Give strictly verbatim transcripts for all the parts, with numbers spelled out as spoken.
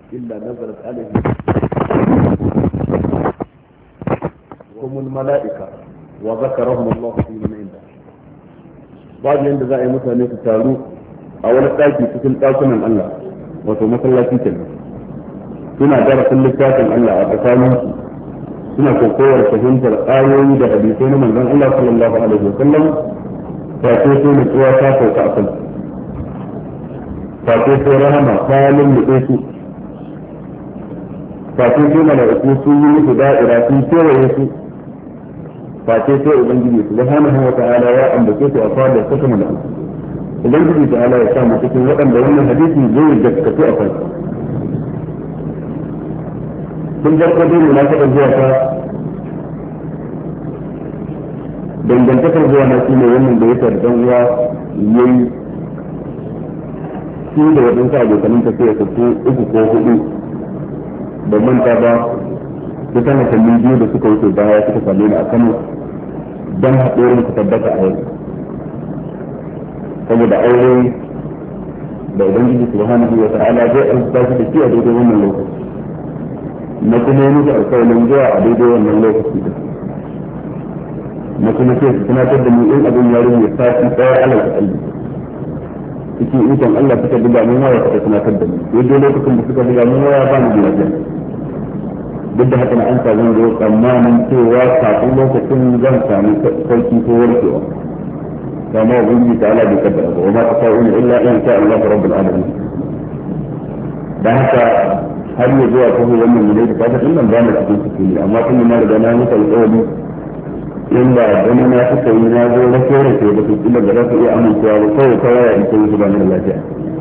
إلا نزلت عليهم هم الملائكة وذكرهم الله في من عنده. بعض عند ذا أي مثلا يتسالوا أولا تأتي تكون تاكنا الله وتمثل الله في كلمة suna darasin littafin Allah a tsakaninsu suna kokowar fahimtar ayoyi da hadisai na manzon Allah sallallahu alaihi wa sallam fa sai su mutuwa ta sauka a kansu fa sai sai rahama ta lulluɓe su fa sai sai mala'iku sun yi musu da'ira sun kewaye su fa sai sai ubangiji subhanahu wa ta'ala ya ambace su a fadar ta kuma da ubangiji ta'ala ya sa mu cikin waɗanda wannan hadisi zai gaskatu a kansu sun jarko dai na taɓa zuwa ta dangantakar zuwa na shi ne wannan da ya tardan uwa yayi shi da waɗansu abokanin tafiya su uku ko hudu da manta ba su tana kallon biyu da suka wuce baya suka same ni a Kano don haɗuwar ku tabbata a yau saboda aure da ubangiji subhanahu wa ta'ala zai alƙa shi da shi a daidai wannan lokaci na kuma yi musu alƙawarin zuwa a daidai wannan lokaci da na kuma ce su tunatar da mu in abin yaro ya sati ɗaya alal da kalbi cikin ikon Allah suka buga mun waya suka tunatar da mu daidai lokacin da suka buga mun waya ba mu da lafiya duk da haka na an samu da tsammanin cewa kafin lokacin zan sami sauki ko warkewa kama ubangiji ta ala bai kaddara ba wa ma tasa'una illa in sha Allah rabbul alamin dan haka har yi zuwa kuma wannan ne da fata din nan ba na cikin su ne amma kun ma riga na muka alƙawari inda dan na suka yi na zo na kore sai da kila da za su iya amincewa ba kawai kawai in kai su ba ni lafiya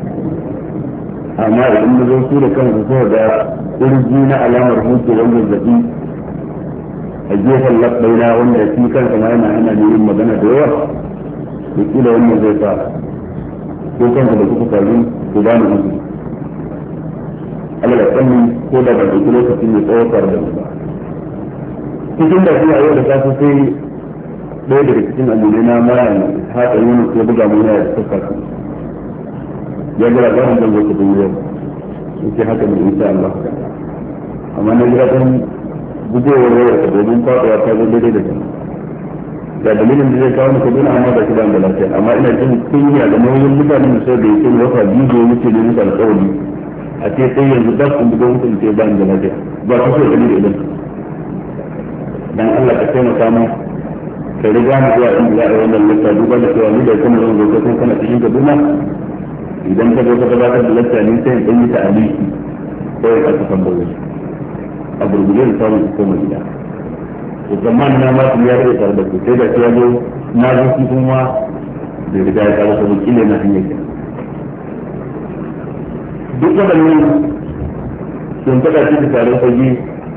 amma idan na zo su da kansu so da irji na alamar hutu wanda zabi a gefen labbaina wanda shi kansa ma yana ana ne yin magana da yawa da kila wannan zai sa ko kanka da kuka faru ku ba ni hutu Allah ya sani ko da ban ɗauki lokacin ya tsawakar da ba. Cikin da zuwa yau da safe sai ɗaya daga cikin alimai na mara haka yi ko buga mun ya suka su. Ya ga labarin zan zo ta yau. In ce haka mai insha Allah. Amma na jira ɗan gujewar wayar ka domin faɗuwa ta zo daidai da kan. Ga dalilin da zai kawo ni Kaduna amma ba shi da lafiya amma ina jin kunya da nauyin mutanen da sau da yake wata biyu da wuce ne musu alƙawari. A ce sai yanzu da kun buga mutum ce ba da lafiya ba ta so dalili idan dan Allah ka taimaka mu ka riga mu zuwa in za a yi wannan lissa duba da cewa ni da kuma zan zo ko kana cikin Kaduna idan ka zo ka gabatar da lissa ni sai in yi ta aliki sai ka ta tambaye a gurgurde da samun koma gida to zaman na ma su ya rage tare da ku sai da ya zo na zo shi kuma da riga ya kawo sabon kile na hanyar duk waɗannan sun faɗa cikin taron fage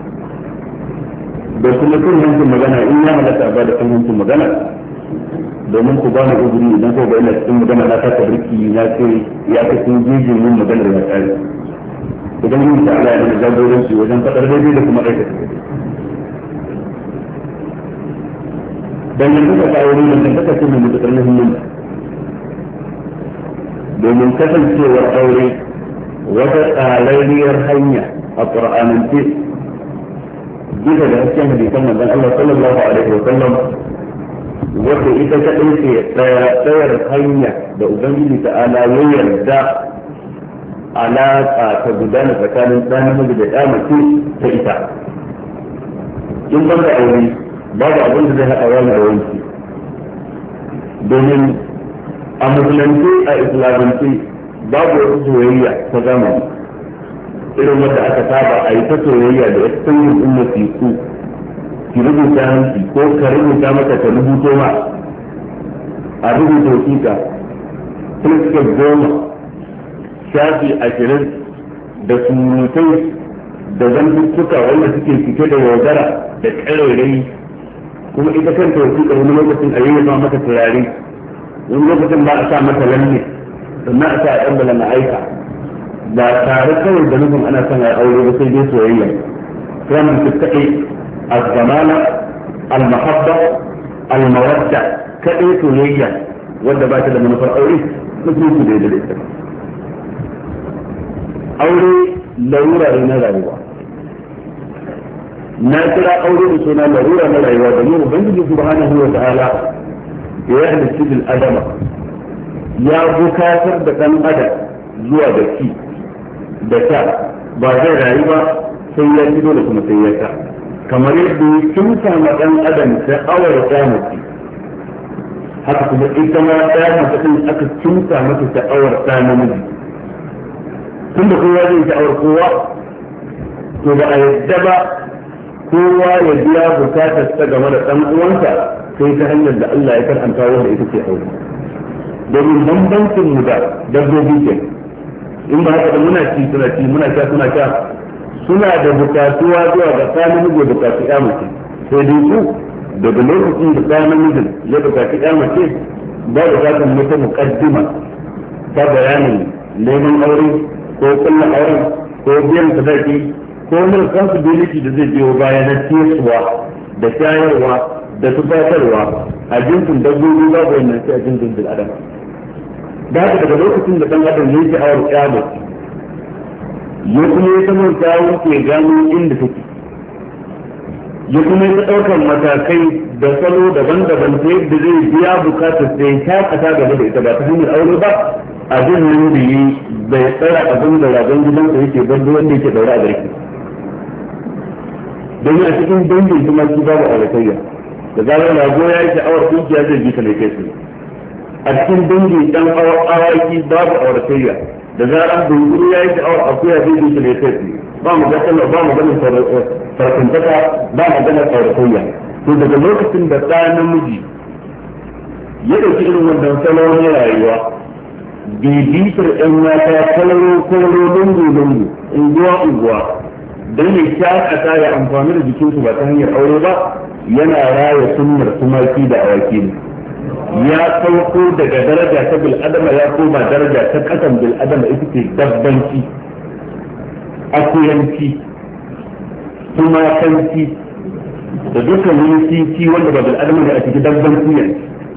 da kuma kan hancin magana in ya halatta ba da kan hancin magana domin ku ba mu uzuri idan ko ga ina cikin magana na taka birki na ce ya fi sun jejin yin maganar ya tsari idan yin ta ala yana jagoranci wajen faɗar daidai da kuma aikata dan yanzu ka kawo ne da kaka ce mai matuƙar muhimmanci domin kasancewar aure wata tsararriyar hanya a ƙur'anance bisa da hasken hadisan manzon Allah sallallahu alaihi wa sallam wanda ita kaɗai ce tsayar hanya da ubangiji ta'ala ya yarda alaƙa ta gudana tsakanin ɗan namiji da ɗa mace ta ita in ban da aure babu abin da zai haɗa wani da wanki domin a musulunci a islamance babu wata soyayya ta zamani irin wanda aka saba a yi ta soyayya da wata sanyin umma ku ki rubuta hanci ko ka rubuta maka ka rubuto ma a rubuta wasiƙa fuskar goma shafi ashirin da surutai da zantuttuka wanda suke cike da yaudara da ƙarairayi kuma ita kanta wasiƙar wani lokacin a yi ma mata turare wani lokacin ba a sa mata lalle sannan a sa a ɗan bala na aika ba tare kawai da nufin ana son a yi aure ba sai dai soyayya kuma su kaɗai الزمانة المحبة المودة كأي سوية wadda ba ta da manufar aure musulunci da yadda ita aure larura ne na rayuwa. Na kira aure da suna larura na rayuwa da ne ubangiji subhanahu wa ta'ala ya halitta bil adama ya bukatar da dan adam zuwa da ci da sha ba zai rayu ba sai ya fito da kuma sai ya sha kamar yadda sun samu dan adam da awar tsamaki haka kuma ita ma ta mace din aka cinta mata ta awar ta namiji tunda kowa zai ta awar kowa to ba a yadda ba kowa ya biya bukatar ta game da dan uwansa sai ta hanyar da Allah ya karanta wanda ita ce aure domin bambancin mu da dabbobi ke in ba haka da muna ci suna ci muna sha suna sha suna da bukatuwa zuwa ga ɗan namiji da bukatu ya mace sai dai su daga lokacin da ɗan namijin ya bukatu ya mace ba da zakan mata muqaddima ta bayanin neman aure ko kullum auren ko biyan sadaki ko wani responsibility da zai biyo bayan na tiyarwa da shayarwa da tufatarwa a jinsin dabbobi babu wannan sai a jinsin bil adam da haka daga lokacin da dan adam yake awar kyamar ya kuma ya saman kyawun ke gano inda take ya kuma ya ɗaukar matakai da salo daban-daban ta yadda zai biya bukatar sai ta kasa gaba da ita ba ta hanyar aure ba abin nan da yi bai tsara abin da ragon gidansa yake bando wanda yake daura a garki domin a cikin dangin kuma shi babu auratayya da zarar rago ya yi sha'awar dukiya zai bi ta ne kai su a cikin dangin dan awaki babu auratayya da zarar dunguru ya yi sha'awar akuya zai bi ta ne kai su ba mu ganin ba mu ganin farkantaka ba mu ganin auratayya to daga lokacin da ɗa namiji ya ɗauki irin wannan salon rayuwa bibitar ɗan mata kalaro kalaro lungu lungu unguwa unguwa don ya shakata ya amfani da jikinsu ba ta hanyar aure ba yana raya sunnar tumaki da awaki ne ya sauko daga daraja ta bil adama ya koma daraja ta kasan bil adama ita ce dabbanci akuyanci tumakanci da dukkan wani titi wanda ba bil adama da a cikin dabbanci ne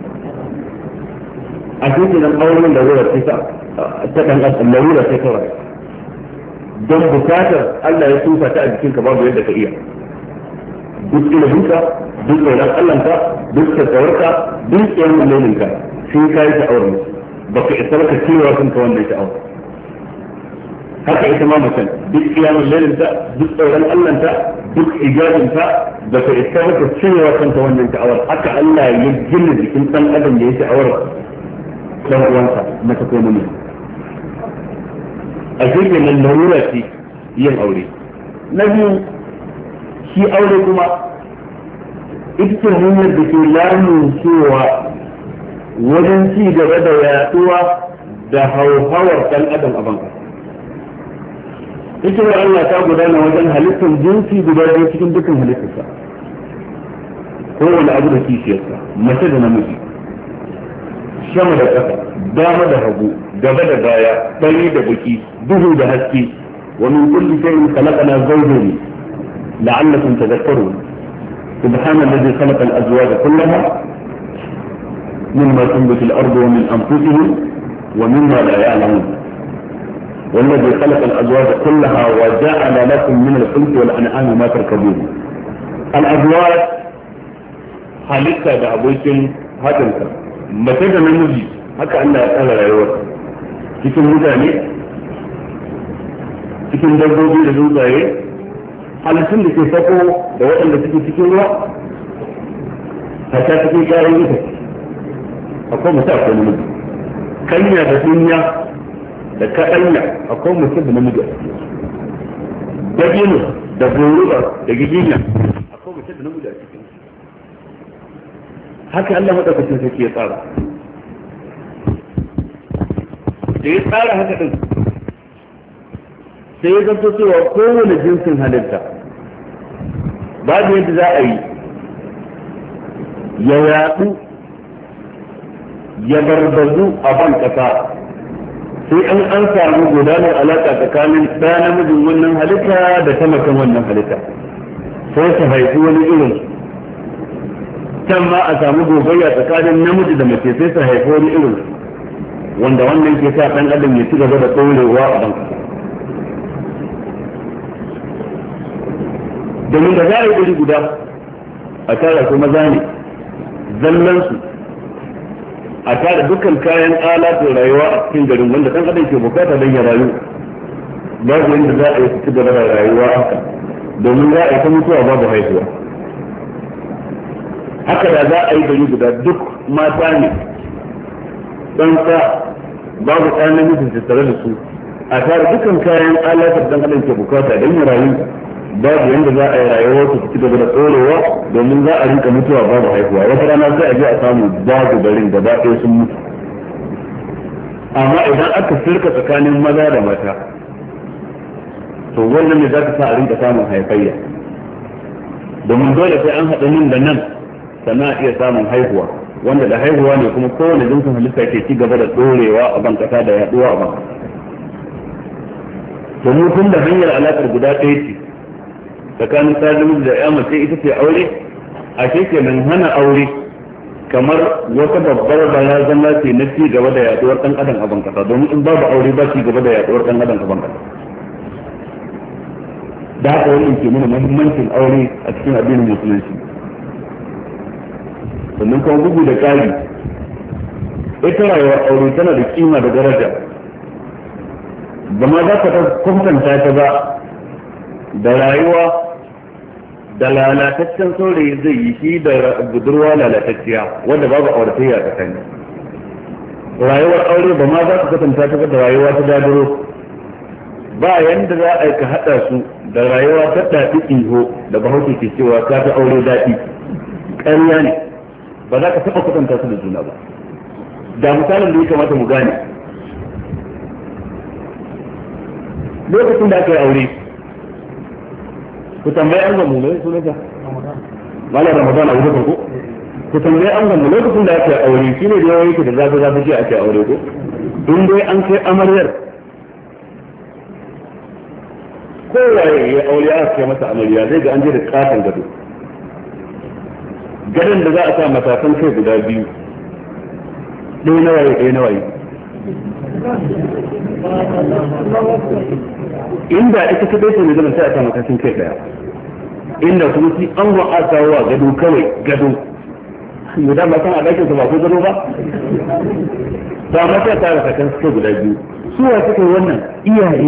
a cikin nan auren da ruwa ce ta ta dan larura ce kawai don bukatar Allah ya tufa ta a jikinka babu yadda ka iya duk iliminka duk tsoron Allahnka duk tsawarka duk tsoron lailinka sai ka yi sha'awar musu baka isa baka cewa sun ka wannan sha'awar haka ita ma mutum duk kiyamun lailinta duk tsoron Allahnta duk ijabinta baka isa baka cewa sun ka wannan sha'awar haka Allah ya gina jikin ɗan adam da ya sha'awar ɗan uwansa mata ko namiji a jirgin nan larura ce yin aure na biyu shi aure kuma ita ce hanyar da ke lamun cewa wajen ci gaba da yaduwa da hauhawar ɗan adam a banka ita wa Allah ta gudana wajen halittar jinsi guda biyu cikin dukkan halittarsa kowane abu da kishiyarsa mace da namiji sama da ƙasa dama da hagu gaba da baya fari da baki duhu da haske wa min kulli shay'in khalaqna zawjayn la'allakum tadhakkarun subhana alladhi khalaqa al-azwaja kullaha mimma tunbitu al-ardu wa min anfusihim wa mimma la ya'lamun والذي خلق الأزواج كلها وجعل لكم من الفلك والأنعام ما تركبون الأزواج halitta da abokin haɗinka mace da namiji haka Allah ya tsara rayuwar cikin mutane cikin dabbobi da tsuntsaye halittun da ke sako da waɗanda suke cikin ruwa hata cikin ƙarar ita akwai mutum akwai namiji kanya da dunya da kaɗanya akwai mutum da namiji a cikin dabino da goruba da giginya akwai mutum da namiji a cikin haka Allah madaukakin sarki ya tsara da ya tsara haka din sai ya zanto cewa kowane jinsin halitta babu yadda za a yi ya yaɗu ya barbazu a ban ƙasa sai an an samu gudanar alaƙa tsakanin ɗaya namijin wannan halitta da ta macen wannan halitta sai su haifi wani irin can ma a samu gogayya tsakanin namiji da mace sai su haifi wani irin wanda wannan ke sa ɗan adam ya ci gaba da ɗorewa a banka domin da za a yi gari guda a tara su maza ne zallansu a tara dukkan kayan alatun rayuwa a cikin garin wanda ɗan adam ke bukata don ya rayu babu yadda za a yi su gaba da rayuwa haka domin za a yi ta mutuwa babu haihuwa. Haka da za a yi gari guda duk mata ne ɗan sa babu ɗan namijin tattare da su a tara dukkan kayan alatun ɗan adam ke bukata don ya rayu babu yadda za a yi rayuwar su ci gaba da ɗorewa domin za a rinka mutuwa babu haihuwa. Wata rana sai a je a samu babu garin gaba ɗaya sun mutu. Amma idan aka firka tsakanin maza da mata to wannan ne za ka sa a rinka samun haifayya domin dole sai an haɗa nan da nan sannan a iya samun haihuwa wanda da haihuwa ne kuma kowane jinsin halitta ke ci gaba da ɗorewa a ban ƙasa da yaɗuwa a ban ƙasa. domin tun da hanyar alaƙar guda ɗaya ce tsakanin sajin da ya mace ita ce aure a kenan hana aure kamar wata babbar barazana ce na ci gaba da yaduwar dan adam a bankasa domin in babu aure ba ci gaba da yaduwar dan adam a bankasa. Da haka wannan ke nuna muhimmancin aure a cikin addinin musulunci. sannan kuma bugu da ƙari ita rayuwar aure tana da kima da daraja ba ma za ka kwamfanta ta ba da rayuwa da lalataccen saurayi zai yi shi da budurwa lalatacciya wanda babu auratayya tsakani. Rayuwar aure ba ma za ka kwatanta ta da rayuwa ta dadaro ba yanda za a yi ka haɗa su da rayuwa ta daɗi iho da bahaushe ke cewa ka ta aure daɗi ƙarya ne ba za ka taɓa kwatanta su da juna ba. Da misalin da ya kamata mu gane lokacin da aka yi aure ku tambayi an gamu ne su naka malar ramadan a wurin ko ku tambayi an gamu lokacin da aka yi aure shine da yawa yake da zafi zafi ji ake aure ko in dai an kai amaryar kowaye ya aure aka kai masa amarya zai ga an je da katon gado gadon da za a sa matakan kai guda biyu ɗaya na waye ɗaya na waye inda ita kadai ce ne zama sai a sa matakan kai ɗaya inda kuma shi an wa a wa gado kawai gado mu da matan a ɗakin su ba ko gado ba ta mata ta rasa kan suke guda biyu su wa suka yi wannan iyaye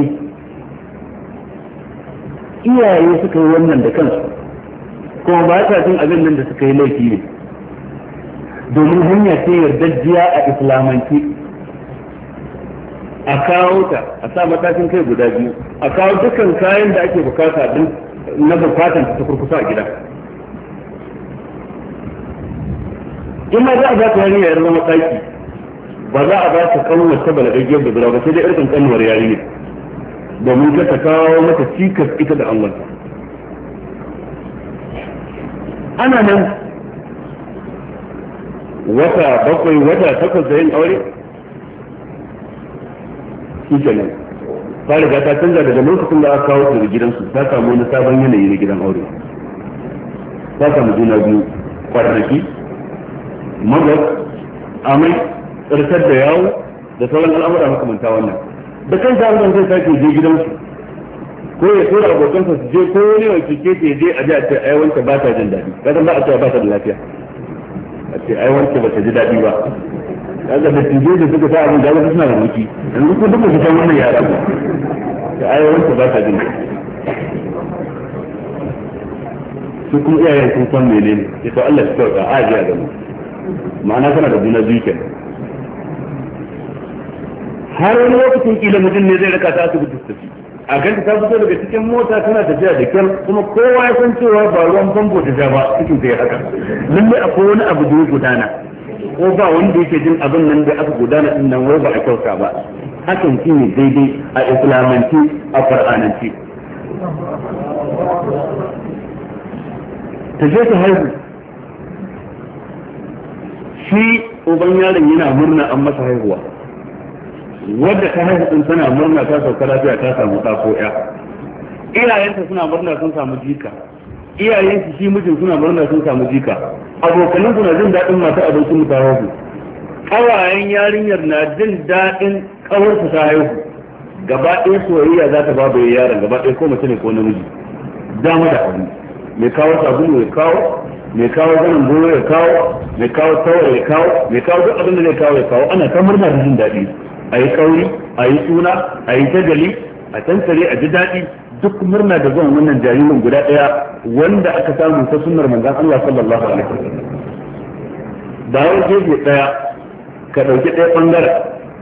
iyaye suka yi wannan da kansu kuma ba ta jin abin nan da suka yi laifi ne domin hanya ce yardajjiya a islamanci a kawo ta a sa matakin kai guda biyu a kawo dukkan kayan da ake bukata din na bukatan ta kurkusa a gida in ma za a ba ta yarinya yar zama tsaki ba za a ba ta kanwar ta balagaggiyar budura ba sai dai irin kanwar yarinya domin ka ta kawo mata cikas ita da Allah ana nan wata bakwai wata takwas da yin aure shi kenan ta riga ta canza daga lokacin da aka kawo su da gidansu ta samu wani sabon yanayi na gidan aure ta samu juna biyu kwanaki magas amai tsarkar da yawo da sauran al'amura makamanta wannan da kan sabon zai sake je gidansu ko ya tura abokansa su je ko wani wa kike ce je a ji a ce ai wanda ba ta jin daɗi kasan ba a ce ba ta da lafiya a ce ai wanda ba ta ji daɗi ba kaga da tije da suka sa abin da wasu suna da muki yanzu ko duka su san wannan yara ba da ai wanda ba ta jin daɗi su kuma iyayen sun san menene ya to Allah ya kauka a ji a gaba ma'ana kana da juna biyu kenan har wani lokacin kila mutum ne zai raka ta asibiti su tafi a ganta ta fito daga cikin mota tana tafiya da kyar kuma kowa ya san cewa ba ruwan famfo ta sha ba cikin ta ya haka lalle akwai wani abu da ya gudana ko ba wanda yake jin abin nan da aka gudana din nan wai ba a kyauta ba hakan shi ne daidai a islamanci a far'ananci ta je ta haihu shi uban yaron yana murna an masa haihuwa wadda ta haihu din tana murna ta sauka lafiya ta samu ɗa ko ƴa iyayenta suna murna sun samu jika iyayensu shi mijin suna murna sun samu jika abokanin suna jin daɗin masu abincin mu ta haihu ƙawayen yarinyar na jin daɗin ƙawarsa ta haihu gaba ɗaya soyayya za ta babu yaron gaba ɗaya ko mace ne ko namiji dama da abu mai kawo sabulu ya kawo, mai kawo zanen goro ya kawo, mai kawo tawar ya kawo, mai kawo duk abin da zai kawo ya kawo. Ana ta murna da jin daɗi, a yi kauri, a yi suna, a yi tagali, a tantare, a ji daɗi, duk murna da zuwan wannan jaririn guda ɗaya wanda aka samu ta sunnar manzon Allah sallallahu alaihi wasallam. Da wani gefe ɗaya ka ɗauki ɗaya ɓangaren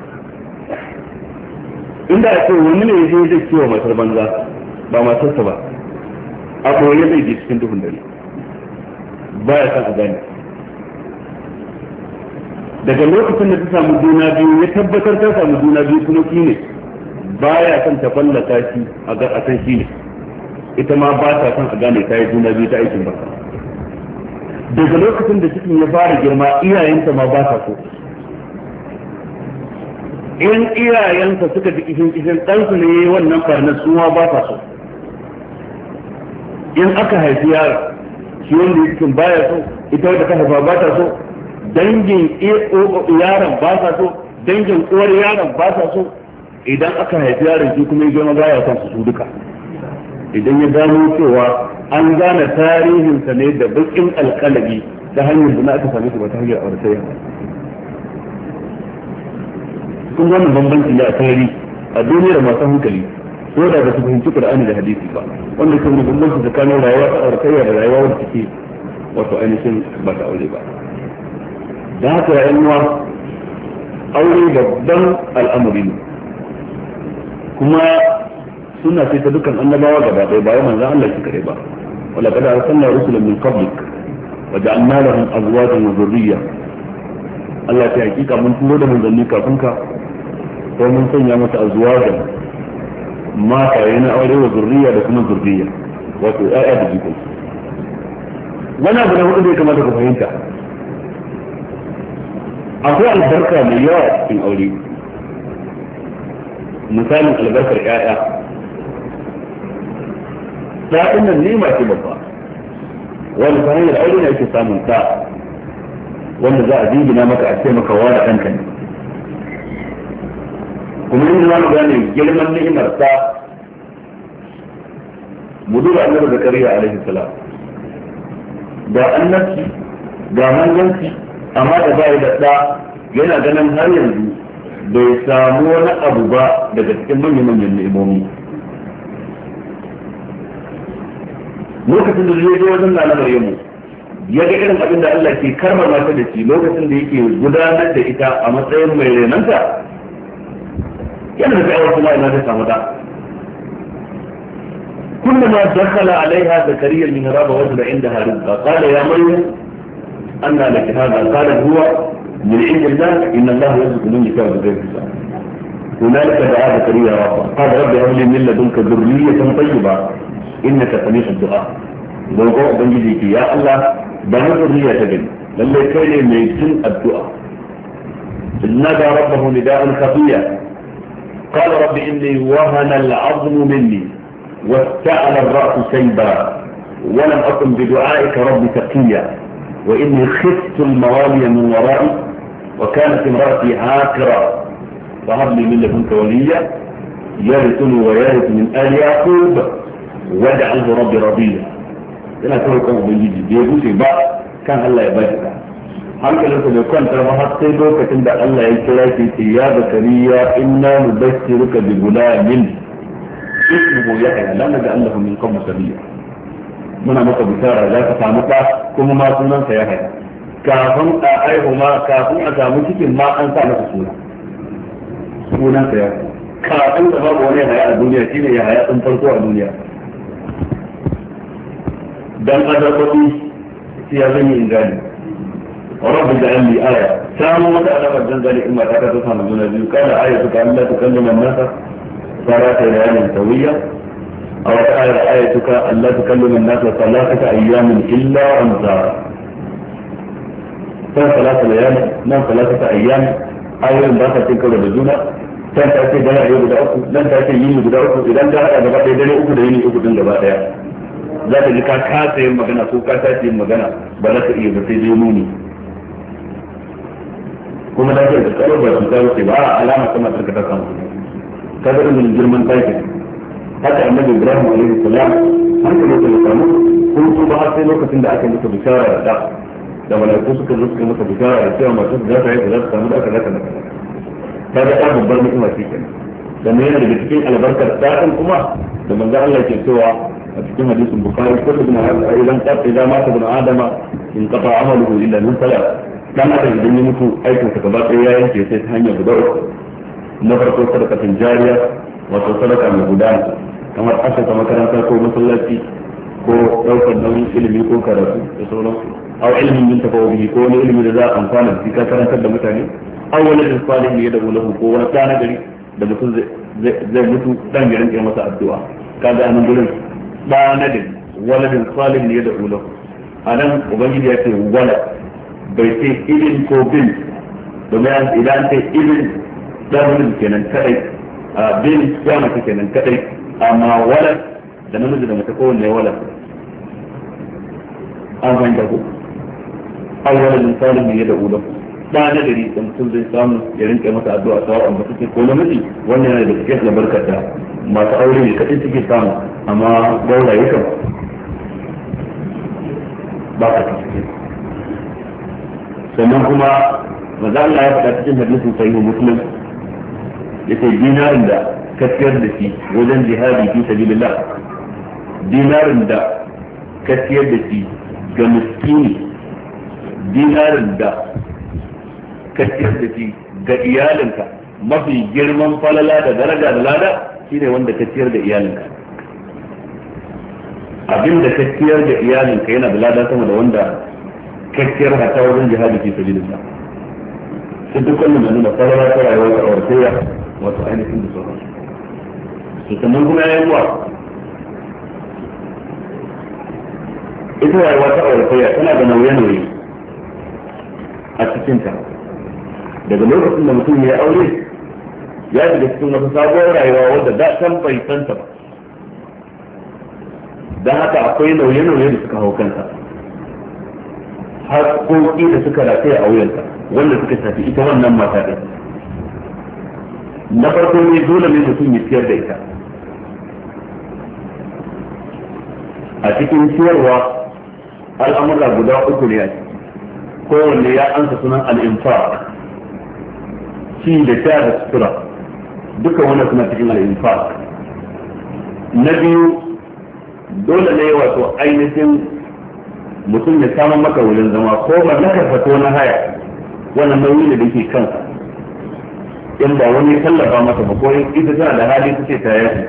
inda a ce wani ne zai zai kiwa matar banza ba matarsa ba, a ɓoye zai je cikin duhun dare ba ya san a gane. Daga lokacin da ta samu juna biyu ya tabbatar ta samu juna biyu kuma shi ne ba ya son ta fallata shi a ga a san shi ne, ita ma ba ta son a gane ta yi juna biyu ta aikin baka. Daga lokacin da cikin ya fara girma iyayenta ma ba ta so. In iyayensa suka ji kishin kishin ɗansu ne wannan farnar suwa ba ta so. In aka haifi yaro shi wanda ya cikin baya so, ita wadda ta haifa ba ta so, dangin yaron ba ta so, dangin uwar yaron ba ta so. Idan aka haifi yaron shi kuma ya girma baya son su duka. Idan ya gano cewa an gane tarihinsa ne da bakin alƙalabi ta hanyar da na aka same shi ba ta hanyar auratayya. Kun wannan bambanci ne a tarihi a duniyar masu hankali ko da ba su fahimci Qur'ani da hadisi ba, wanda kan bambanci tsakanin rayuwa ta auratayya da rayuwa wadda take wato ainihin ba ta aure ba. Da haka ya uwa aure babban al'amari ne, kuma suna ce ta dukkan annabawa gaba ɗaya ba manzon Allah shi kare ba. wala kada arsalna rusulan min qablik wa ja'alna lahum azwajan wa dhurriyya. Allah ta hakika mun turo da manzanni kafin ka ko mun sanya mata azwajan mata yana aure wa zurriya da kuma zurriya wato ƴaƴa da jikoki. wani abu na hudu da ya kamata ku fahimta, akwai albarka mai yawa a cikin aure. misalin albarkar ƴaƴa, ɗa'in nan nema ce babba, wani ta hanyar aure ne ake samun ɗa wanda za a jingina maka a ce maka wani ɗanka ne. kuma yin za mu gane girman ni'imar ta mu duba annabi zakariya alaihi salam, ga annabci ga manzanci amma da bai da ɗa yana ganin har yanzu bai samu wani abu ba daga cikin manyan manyan ni'imomi. lokacin da zai zo wajen na Maryamu ya ga irin abin da Allah ke karma mata da shi lokacin da yake gudanar da ita a matsayin mai renanta, yana da sha'awar kuma ina ta samu da. كلما دخل عليها زكريا المهراب وجد عندها رزقا قال يا مريم أن لك هذا؟ قالت هو من عند الله إن الله يرزق من يشاء بغير حساب. هنالك دعا زكريا ربه قال رب هب لي من لدنك ذرية طيبة إنك سميع الدعاء. لو قال بنجيك يا الله بني ذرية تجد لما كان يميتن الدعاء. نادى ربه نداء خفيا قال رب إني وهن العظم مني واستعل الرأس شيبا ولم أكن بدعائك رب تقيا وإني خفت الموالي من ورائي وكانت امرأتي عاقرة فهب لي من لدنك وليا يرثني ويرث من آل يعقوب واجعله ربي رضيا. ina kawai kan ubangiji da ya bushe ba kan Allah ya bashi ka hankalinsa bai kwanta ba har sai lokacin da Allah ya kira shi ce ya zakariya inna nubashshiruka bi gulamin ismuhu yahya lam naj'al lahu min qabl samiyya. muna maka bishara za ka samu ɗa kuma ma sunansa yahya. kafin a aihu ma kafin a samu cikin ma an sa masa suna sunansa yahya. kafin da babu wani yahya a duniya shine yahya ɗin farko a duniya. dan azababi sai ya zanyi in gani rabbi ja'al li aya samu wata alamar dan gani in ma ta ta samu juna biyu kana ayatu ka Allah tukallima an-nasa salata layalin sawiya aw ta'ala ayatuka Allah tukallima an-nasa salata ayyamin illa anta fa salata layalin nan salata ayyamin ayoyin ba ta cin karo da juna dan ta ce dare guda uku dan ta ce yini guda uku idan ta hada gaba ɗaya dare uku da yini uku din gaba ɗaya za ka ji ka kasa yin magana ko ka tashi yin magana ba za ka iya ba sai dai nuni kuma da ke da tsaro ba su tsaro ce ba a alama sama ta ta samu ka ga irin girman ɗakin haka annabi Ibrahim alaihi salam an ka lokacin samu kun su ba har sai lokacin da aka muka bishara da da da malaiku suka zo suka maka bishara da cewa masu za ta yi za ta samu da aka zaka naka ta ga ta babbar ni'ima ce kenan dan yana daga cikin albarkar daɗin kuma da manzo Allah ke cewa a cikin hadisin bukhari kullu bin adam qad idza mata ibn adama in qata amaluhu illa min salat dan adam idan ya mutu aikin sa gaba ɗaya ya yanke sai ta hanyar guda uku na farko sadaqatin jariya wato sadaka mai gudana kamar asaka makaranta ko masallaci ko daukar nauyin ilimi ko karatu da sauransu aw ilmin min tafawihi ko wani ilimi da za a amfana da ka karantar da mutane aw wani da salihin ya dabu lahu ko wani ɗana gari da mutum zai mutu dan garin ya masa addu'a kaga anan gurin ɗana gari waladin salihin ya dabu lahu anan ubangiji ya ce wala bai ce ibin ko bin domin idan ta ibin ɗan kenan kadai a bin ya mace kenan kadai amma wala da namiji da mace kowanne wala an fahimta ko awwalin salihin ya da ulam da na gari da mutum zai samu ya rinka masa addu'a sawa amma suke ko namiji wannan yana da cikin albarkar da masu aure ne kadai suke samu amma gauraye kan ba ka cikin sannan kuma maza Allah ya faɗa cikin hadisin sahihu muslim yace dinarin da kafiyar da shi wajen jihadi fi sabilillah dinarin da kafiyar da shi ga miskini dinarin da kafiyar da shi ga iyalinka mafi girman falala da daraja da lada shine wanda kafiyar da iyalinka abin da kafiyar da iyalinka yana da lada sama da wanda kafiyar hata wajen jihadi fi sabilillah sai duk wannan nuna falala ta rayuwar ta auratayya wato ainihin da sauransu to sannan kuma ya yi wa ita rayuwa ta auratayya tana da nauye-nauye a cikinta daga lokacin da mutum ya aure ya shiga cikin wata sabuwar rayuwa wadda da can bai santa ba don haka akwai nauye-nauye da suka hau kansa haƙoƙi da suka rataya a wuyansa wanda suka shafi ita wannan mata ɗin na farko ne dole ne mutum ya ciyar da ita a cikin ciyarwa al'amura guda uku ne a ciki kowanne ya ansa sunan al'infaq ci da sha da sutura duka wannan suna cikin al'infaq na biyu dole ne wato ainihin mutum ya samun maka wurin zama ko mallakar fato na haya wannan nauyi ne da ke kansa in ba wani tallafa masa ba ko ita tana da hali take ta yaji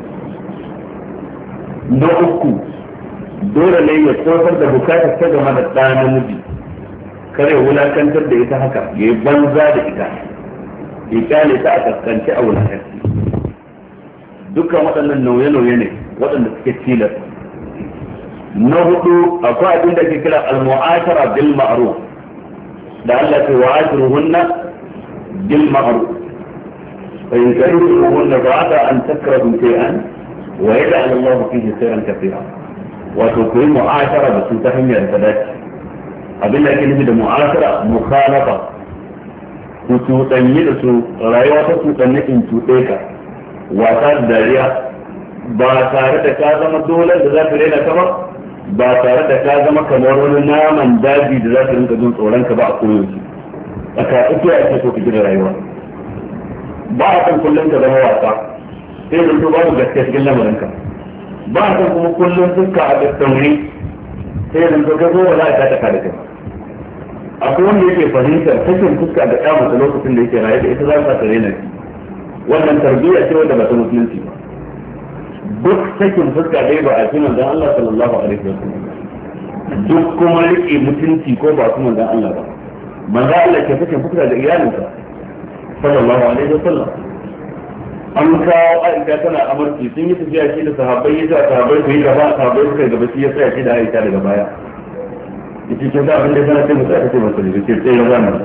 na uku dole ne ya kofar da bukatar ta game da ɗan namiji kare wulakantar da ita haka ya yi banza da ita ya kyale ta a kaskanci a wulakanci dukkan waɗannan nauye-nauye ne waɗanda suke tilas na hudu akwai abin da ke kira al-mu'ashara bil ma'ruf da Allah ke wa'ashiruhunna bil ma'ruf fa in karihuhunna ba'da an takrahu shay'an wa yaj'al Allah fihi khayran katira wato ku yi mu'ashara da su ta hanyar da dace abin da ake nufi da mu'ashara mukhalafa ku tuɗanyi da su rayuwa ta tuɗanni in tuɗe ka wasa da dariya ba tare da ka zama dole da za ka rena ka ba ba tare da ka zama kamar wani naman daji da za ka rinka jin tsoron ka ba a koyaushe a ka tsakiya ake so ka gina rayuwa ba a kan kullum ka zama wasa sai da to babu gaskiya cikin lamarin ka ba a kan kuma kullum fuska a tattauri sai da to ka zo wala ka taka da kai akwai wanda yake fahimtar sakin fuska da kyamata lokacin da yake raye da ita za ta tare na shi wannan tarbiyya ce wanda ba ta musulunci ba duk sakin fuska dai ba a cikin manzon Allah sallallahu alaihi wasallam duk kuma rike mutunci ko ba kuma manzon Allah ba manzon Allah ke sakin fuska da iyalinsa sallallahu alaihi wasallam an kawo Aisha tana amarci sun yi tafiya shi da sahabbai yasa sahabbai su yi gaba sahabbai suka gaba shi ya tsaya shi da Aisha daga baya yace ke da abin da kana ce musa kace masa ne ce sai ya zama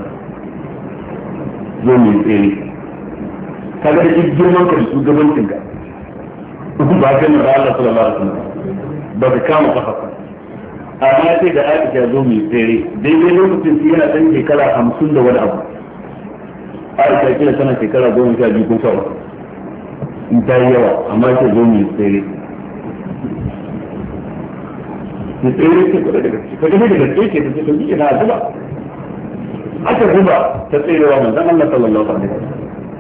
zo mu tsere kaga da girman ka da shugabancin ka ba kan da Allah sallallahu alaihi wasallam ba ka kama kafa amma sai da Aisha zo mu tsere daidai lokacin shi yana dan shekara hamsin da wani abu Aisha kila tana shekara goma sha biyu ko sha uku in ta yi yawa amma sai zo mu tsere ki tsere ki kuɗa daga ciki kaga daga ciki ke ta ce to ni ina zuba aka zuba ta tserewa manzon Allah sallallahu alaihi wasallam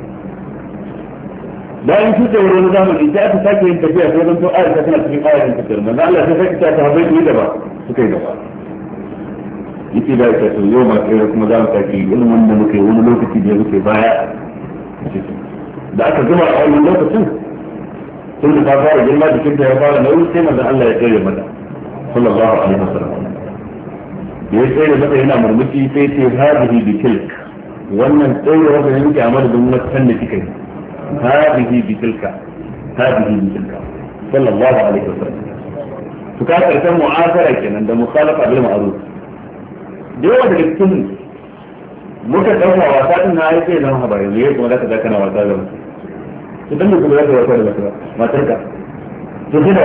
bayan su ce wani zamani sai aka sake yin tafiya sai zan to ayata tana cikin ayatin tafsir manzon Allah sai sake ta habai yi gaba suka yi gaba yake da ka to yau ma tsere kuma za mu sake ilimin da muke wani lokaci da muke baya da aka zuba a wannan lokacin tun da ta fara girma jikinta ya fara nauyi sai manzon Allah ya tsere mata sallallahu alaihi wasallam ya tsere mata yana murmushi sai ce hadihi bi tilk wannan tsere wanda yake a madadin wata da kika yi hadihi bi tilka hadihi bi tilka sallallahu alaihi wasallam to ka karshen mu'asara kenan da mukhalafa bil ma'ruf da yawa daga cikin muka dauka wasa din na yake nan haba yanzu yayi kuma da ka kana wasa da mutum to dan mutum ya wasa da mutum matarka to kina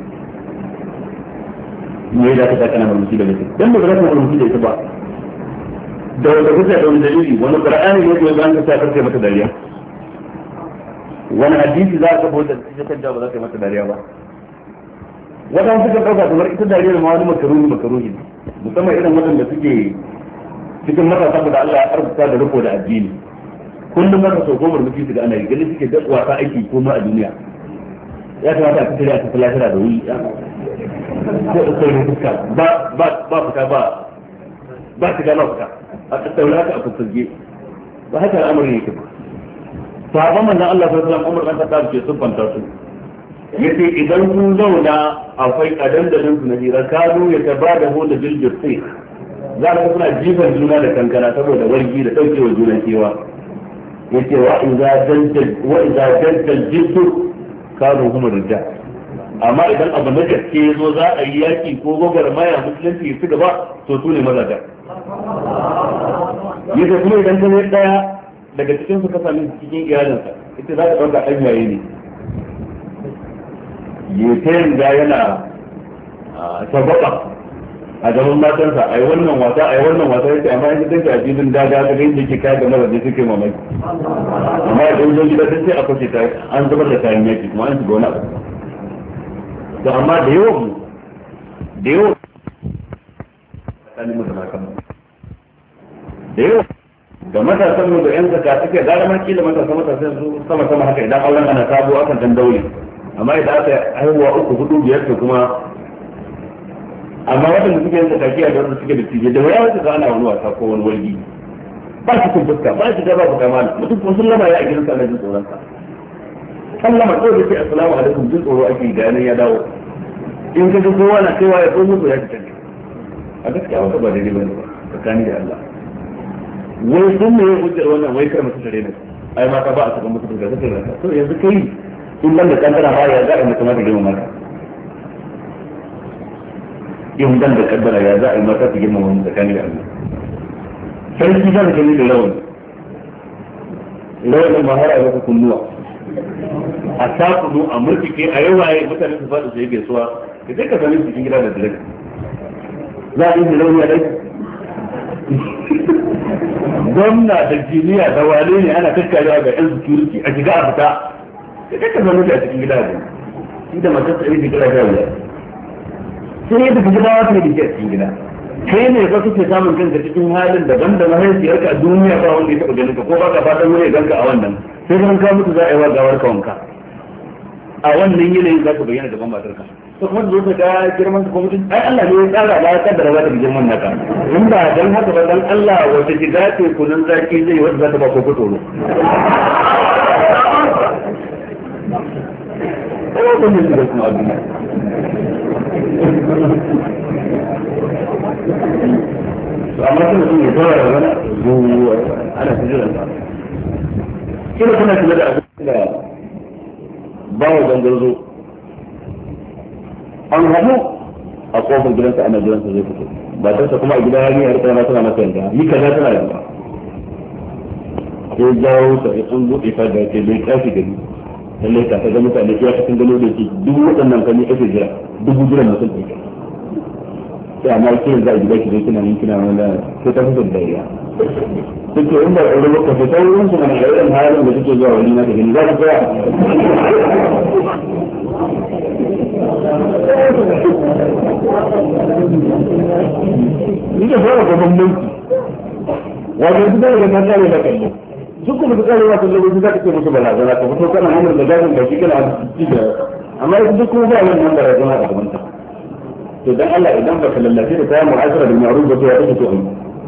ne da ka kana murmushi da mutum dan ba za ka murmushi da ita ba da wanda kuka da wani dalili wani qur'ani ne da zan ka sa mata dariya wani hadisi za ka bauta cikin da ba za ka mata dariya ba wadan suka dauka kamar ita dariya da wani makaruhi makaruhi musamman irin wadanda suke cikin matasa da Allah ya arzuta da riko da addini kullum maka so gomar murmushi su ga ana yi gani suke da wasa aiki ko ma a duniya ya kamata a fitar da ta lafiya da wuri ko da sai fuska ba ba ba fita ba ba shiga ba fita a tattauna ka a fuskage ba haka al'amarin yake ba sahabban manzon Allah sallallahu alaihi wasallam Umar dan Khattab ke subbanta su yace idan kun zauna akwai kadandalin su na hira kanu ya tabada hu da bil jirsi za ka kuna jifan juna da kankana saboda wargi da daukewa juna kewa yace wa idza jadda wa idza jadda jiddu kanu hum rijal amma idan abu na gaske zo za a yi yaki ko gwagwarmaya musulunci ya ci gaba to su ne mazaja yace kuma idan ka ne daya daga cikin su ka sami cikin iyalinsa ita za ta ɗauka ɗan yayi ne yetayin da yana sababa a gaban matansa a yi wannan wasa a yi wannan wasa yake amma yanzu dinka a jibin daga ga yadda ke kaya da mazaje suke mamaki amma da yanzu gida sun sai a kwace ta an zubar da kayan yaki kuma an shiga wani abu to amma da yawan mu da yawan tsakanin mu da matan mu da yawan da matasan mu da yan zaka suke da ma kila matasa matasan su sama sama haka idan auren ana sabo akan dan daure amma idan aka haihuwa uku hudu biyar to kuma amma wadanda suke yin zakakiya da wanda suke da tije da waya wata ana wani wasa ko wani walgi ba su kun fuska ba su da ba ku kamala mutum ko sun lama ya a gidansa ana jin tsoron sa sallama ko da ce assalamu alaikum jin tsoro ake da ya dawo in ka ga kowa na kaiwa ya tsomo to ya fita ne a gaskiya wata ba daidai bane ba tsakani da Allah wai sun ne hujjar wannan wai kar mutum tare ne ai mata ba a saka mutum da kake ranka to yanzu kai in ban da kankara ba ya za a mutum da girma mata in ban da kaddara ya za a yi mata ta girma wani tsakani da Allah sai shi za ka gani da rawan rawan ma har a maka kunnuwa a sakudu a murtike a yawaye mutane su faɗi su yi gaisuwa da sai ka sami cikin gida da dare za a yi da rauni a dai gwamna da jiniya da wane ne ana kakkarewa ga yan security a shiga a fita da kakka zama a cikin gida ne shi da matar tsari da kira gawiya sai yadda ka gida wata ne da ke a cikin gida kai ne ka suke samun kanka cikin halin daban da mahaifiyarka a duniya ba wanda ya taɓa ganin ka ko ba ka fatan wani ya ganka a wannan sai kan ka mutu za a yi wa gawar ka wanka a wannan yanayin za ka bayyana gaban matarka to kuma zo ka ga girman ka ko mutum ai Allah ne ya tsara ba ka da za ka girman naka in ba dan haka ba dan Allah wata shiga ce kunan zaki zai wanda za ta ba ko fito ko ko ne da kuma abin to amma kuma sun yi fara da wani zuwa ana tijiran sa kina kuna kula da abin da ba wa gangarzo an haɗu a kofar gidansa ana gidansa zai fito ba ta kuma a gidan yari a rikana tana masa yanka yi kaza tana yanka sai jawo ta ya an buɗe ta da ke bai kafi gari lallai ka ta ga mutane ya cikin gano da ke duk waɗannan kan ake jira dubu jiran mutum ɗauke sai amma kiran za a gida ki zai kina yin kina wanda sai ta fi da ya suke in ba ɗaure ba ka ta wurin su mana irin halin da suke zuwa wani na da gani za ku tsaya ni da fara gaban mulki wajen su daga kan kare da kallo duk kuma su kare wa kallo su zaka ce musu barazana ka fito kana hannun da gajin da shi kana ci da amma duk kuma ba wannan barazana a gaban ta to dan Allah idan baka lallace da kayan mu'ashara bil ma'ruf ba to ya take to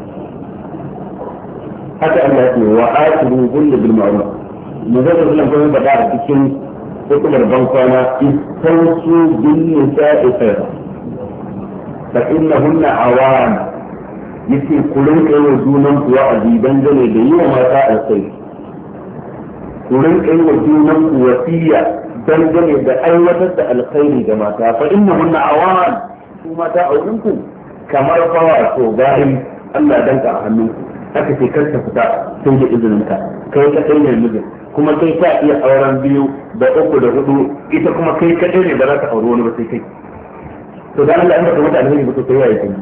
haka Allah ya ce wa asiru kullu bil ma'ruf muzaffar nan kuma ba da cikin hukumar bankwana istausu bin nisa'i khayra fa innahunna awan yace ku rinka yi wa junan ku wa'azi dangane da yi wa mata alkhairi ku rinka yi wa junan ku wasiya dangane da aiwatar da alkhairi ga mata fa innahunna awan su mata a wurinku kamar fawa to bayan Allah danka a hannunku haka ce kar ta fita sai da izininka kai ka kai ne mijin kuma kai ka iya auren biyu da uku da hudu ita kuma kai kadai ne ba za ka auri wani ba sai kai to dan Allah in baka mata alheri ba to kai yayi kai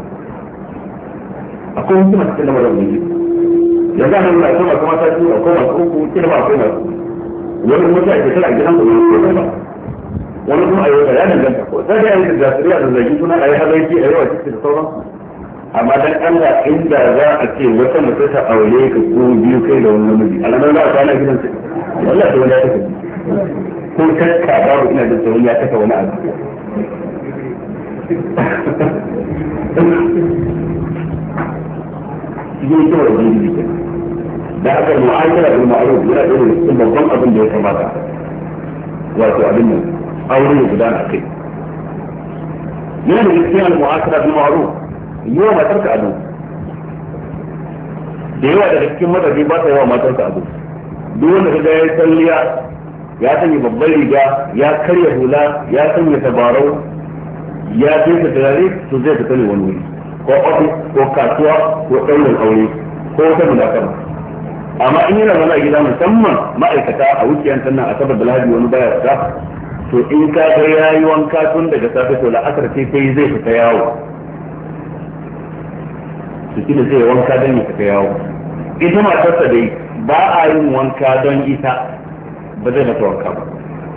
akwai wani mutum cikin lamarin mai ya ga nan na kuma kuma ta biyu akwai masu uku kila ba akwai masu wani mutum ake kira gidan ku ne ba wani kuma a yau da ya danganta ko sai da yanzu da suriya da zagi suna ayi hazaiki a yawa cikin da sauran amma dan Allah inda za a ce wata mace ta aure ka ko biyu kai da wani namiji alaman za a kwana gidan su wallahi da wani ya take ko kakka babu ina da tsawon ya taka wani abu yin kyau da wani jiki da aka mu'amala bil ma'ruf yana da cikin babban abin da ya kamata wato abin nan aure ya gudana kai yana da cikin al-mu'ashara bil ma'ruf yawa matarka ado da yawa daga cikin matafi ba ta yawa matarka ado duk wanda kaga ya salliya ya sanya babban riga ya karya hula ya sanya tabarau ya fesa turare to zai fita ne wani wuri ko ofis ko kasuwa ko ɗaurin aure ko wata munakama amma in yana zama a gida musamman ma'aikata a wuciyar sannan a sabar da lahadi wani baya fita to in ka ga yayi wanka tun daga safe to la'asar ce sai zai fita yawo to kina zai wanka don ya fita yawo ita matarsa dai ba a yin wanka don ita ba zai mata wanka ba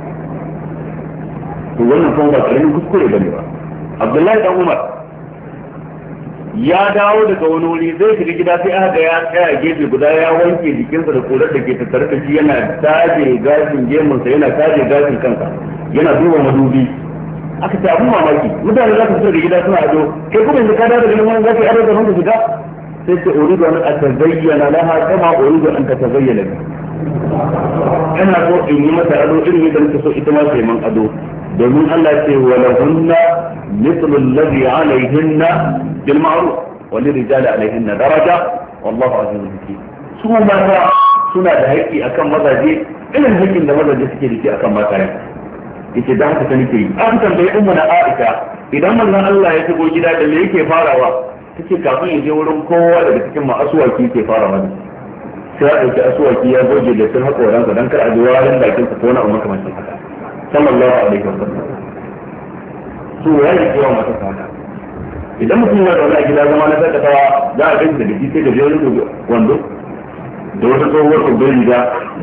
to wannan kuma ba karamin kuskure bane ba Abdullahi dan Umar ya dawo daga wani wuri zai shiga gida sai aka ga ya tsaya gefe guda ya wanke jikinsa da kurar da ke tattare da shi yana taje gashin gemunsa yana taje gashin kansa yana duba madubi aka ce abun mamaki mutane za su fito da gida suna ado kai kuma yanzu ka dawo daga nan za ka yi ado da ranka shiga sai ce uridu an atazayyana laha kama uridu an tatazayyana bi ina so in yi mata ado irin yadda nake so ita ma sai man ado domin Allah ce wa lahunna mithlu alladhi alayhinna bil ma'ruf wa lirijali alayhinna daraja wallahu azizun hakim su mata suna da haƙƙi akan mazaje irin haƙƙin da mazaje suke da shi akan mata yace da haka nake yi an tambaye ummu na Aisha idan manzon Allah ya shigo gida da me yake farawa tace kafin ya je wurin kowa daga cikin mu aswaki yake farawa sai ya dauki aswaki ya goge da sun hakoran sa dan kar a ji warin bakin sa ko na umma kamar haka sallallahu alaihi wasallam to ya yi cewa mata haka idan mutum ya zauna a gida zama na dakatawa za a gani da biki sai da jerin wando da wata tsohuwar kubin riga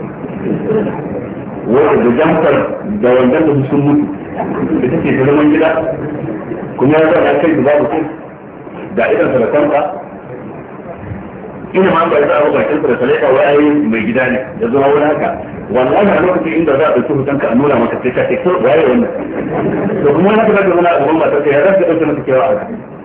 wanda da jamfar da wandan da sun mutu da take ta zaman gida kuma ya zauna kai da babu kai da idan salatanka ina ma ba za a ba bakin da salata wai ai mai gida ne ya zo wani haka wallahi a lokacin inda za a dauki hotonka a nuna maka sai ka ce ko waye wannan to kuma na kaga wannan abubuwan ba ta kai ya za ka dauke maka kewa a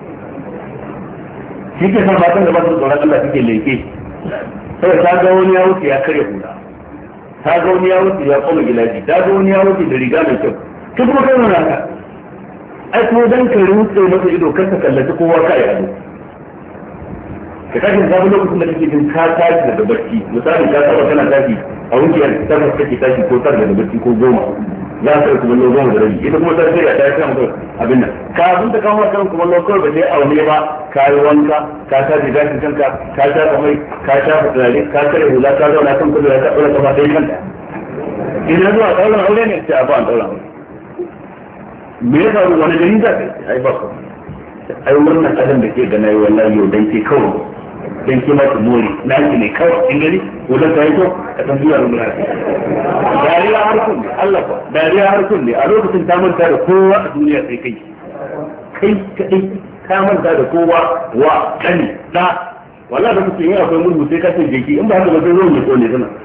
shi ke san matan da ba su tsoron Allah suke leke sai ta ga wani ya wuce ya karya hula ta ga wani ya wuce ya koma gilaji ta ga wani ya wuce da riga mai kyau ka kuma kai mana haka ai kuma dan ka rutse masa ido kar ka kallaci kowa kai ado ka tashi da lokacin da kake jin ka tashi daga barci misali ka saba kana tashi a wuciyar takwas kake tashi ko tar daga barci ko goma za ka kuma lo goma da rabi ita kuma ta sai ta kai mutum abin nan kafin ta kawo kan kuma lokacin ba sai aune ba ka yi wanka ka tashi gashin kanka ka shafa mai ka shafa turare ka kare hula ka zauna kan kudu ka ɗaura kafa ɗaya kanta idan zuwa ɗaurin aure ne sai a ba an ɗaura aure me ya faru wani gari za ka yi ai ba ku ai wannan adam da ke gana yi wallahi yau dan ke kawai dan ke ma mori na ki ne kawai in gani wajen ta yi to ka san zuwa rumuna dariya har kunne Allah ko dariya har kunne a lokacin ta manta da kowa a duniya sai kai kai kadai ka manta da kowa wa kani da wallahi da kuke yi akwai mulmu sai ka ce jeki in ba haka ba sai zo ne ko ne sana